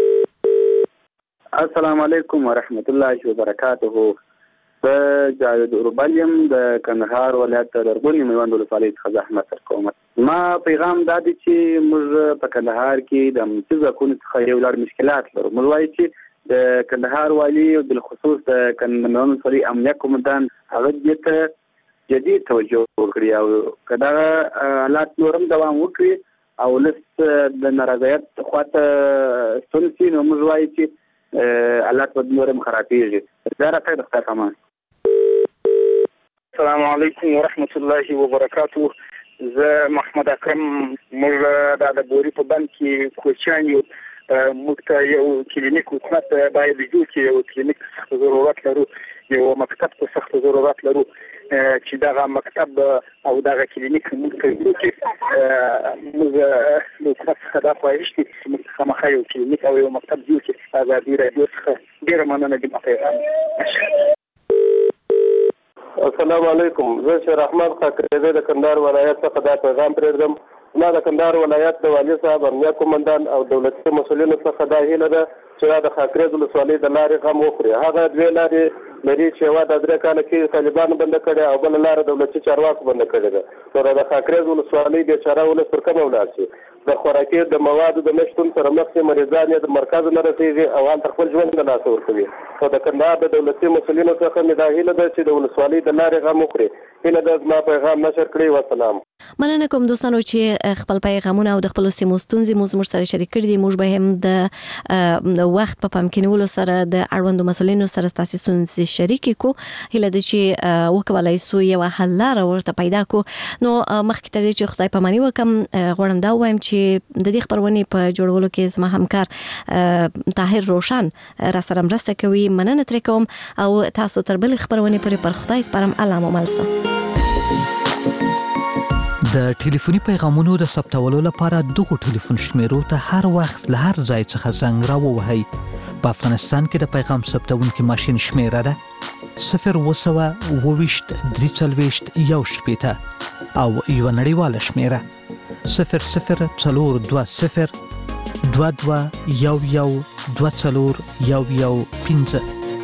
السلام علیکم ورحمت الله وبرکاته. د جاوید اوربلیم د کندهار ولایت د لرغونې میوند ولسوالۍ څخه زحمت کوم. ما پیغام دا دی چې موږ په کندهار کې د امنیتي ځواکونو څخه یو لړ مشکلات لرو. موږ وایو چې د کندهار والي بالخصوص د کندهار ولسوالۍ امنیه قومندان هغه دې ته جدي توجه وکړي او کدا حالات نورم دوام وکړي او لس د نارضایت خواته ستونزې نو موږ وایو چې حالات په نورم خرابېږي. دا راته د ښه السلام علیکم ورحمت الله وبرکاته. زه محمد اکرم موږ د بوري په بند کې کوچان یو موږ ته یو کلینیک حکومت باید جوړ کړي یو کلینیک ضرورت لرو یو مکتب ته سخت ضرورت لرو چې دا مکتب او دا کلینیک موږ ته جوړ کړي موږ نو څه دا پایښت چې موږ خامخا یو کلینیک او یو مکتب جوړ کړي آزادي راډیو څخه ډیره مننه دي مخه. السلام علیکم. زه شیر احمد خاکریزی د کندهار ولایت څخه دا پیغام پرېږدم. ما د کندهار ولایت د والي صاحب، امنیه قومندان او دولتي مسؤلینو څخه دا هیله ده چې د خاکریز ولسوالۍ د لارې غم وخوري. هغه دوې لارې لري چې یوه د درې کاله کې طالبانو بنده کړې او بله لاره دولتي چارواکو بنده کړې ده. نو د خاکریز ولسوالۍ بېچاره ولس پر کومه ولاړ شي؟ د خوراکي د موادو د نشتون سره مخ شي، مریضان یې د مرکز نه رسېږي او هلته خپل ژوند له لاسه ورکوي. نو د کندهار د دولتي مسؤلینو څخه مې دا هیله ده چې د ولسوالۍ د لارې غم وخوري. هیله ده زما پیغام نشر کړئ. وسلام. مننه کوم دوستانو چې خپل پیغامونه او د خپل سیمو ستونزې مو زموږ سره شریک کړي دي. موږ به هم د وخت په پام کې نیولو سره د اړوندو مسؤلینو سره ستاسو ستونزې شریک کو. هیله ده چې وکولای سو یو حل لاره ورته پیدا کو. نو مخکې تر دې چې خدای پاماني وکم غواړم دا وایم چې د دې خبرونې په جوړولو کې زما همکار طاهر روشن را سره مرسته کوي. مننه ترې کوم او تاسو تر بل خبرونې پرې پر خدای سپارم. الله مو ملسه. د ټلیفوني پیغامونو د ثبتولو لپاره دغه ټلیفون شمیرو ته هر وخت له هر ځای څخه زنګ راووهئ. په افغانستان کې د پیغام ثبتونکي ماشین شمیره ده صفر اووه سوه اووه ویشت درې څلوېښت یو شپېته او یوه نړیواله شمیره صفر صفر څلور دوه صفر دوه دوه یو یو دوه څلور یو یو پنځه.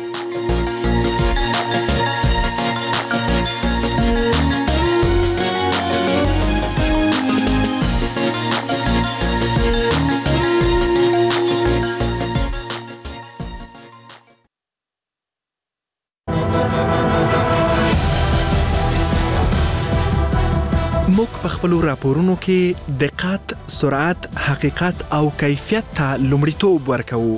موږ په خپلو راپورونو کې دقت، سرعت، حقیقت او کیفیت ته لومړیتوب ورکوو.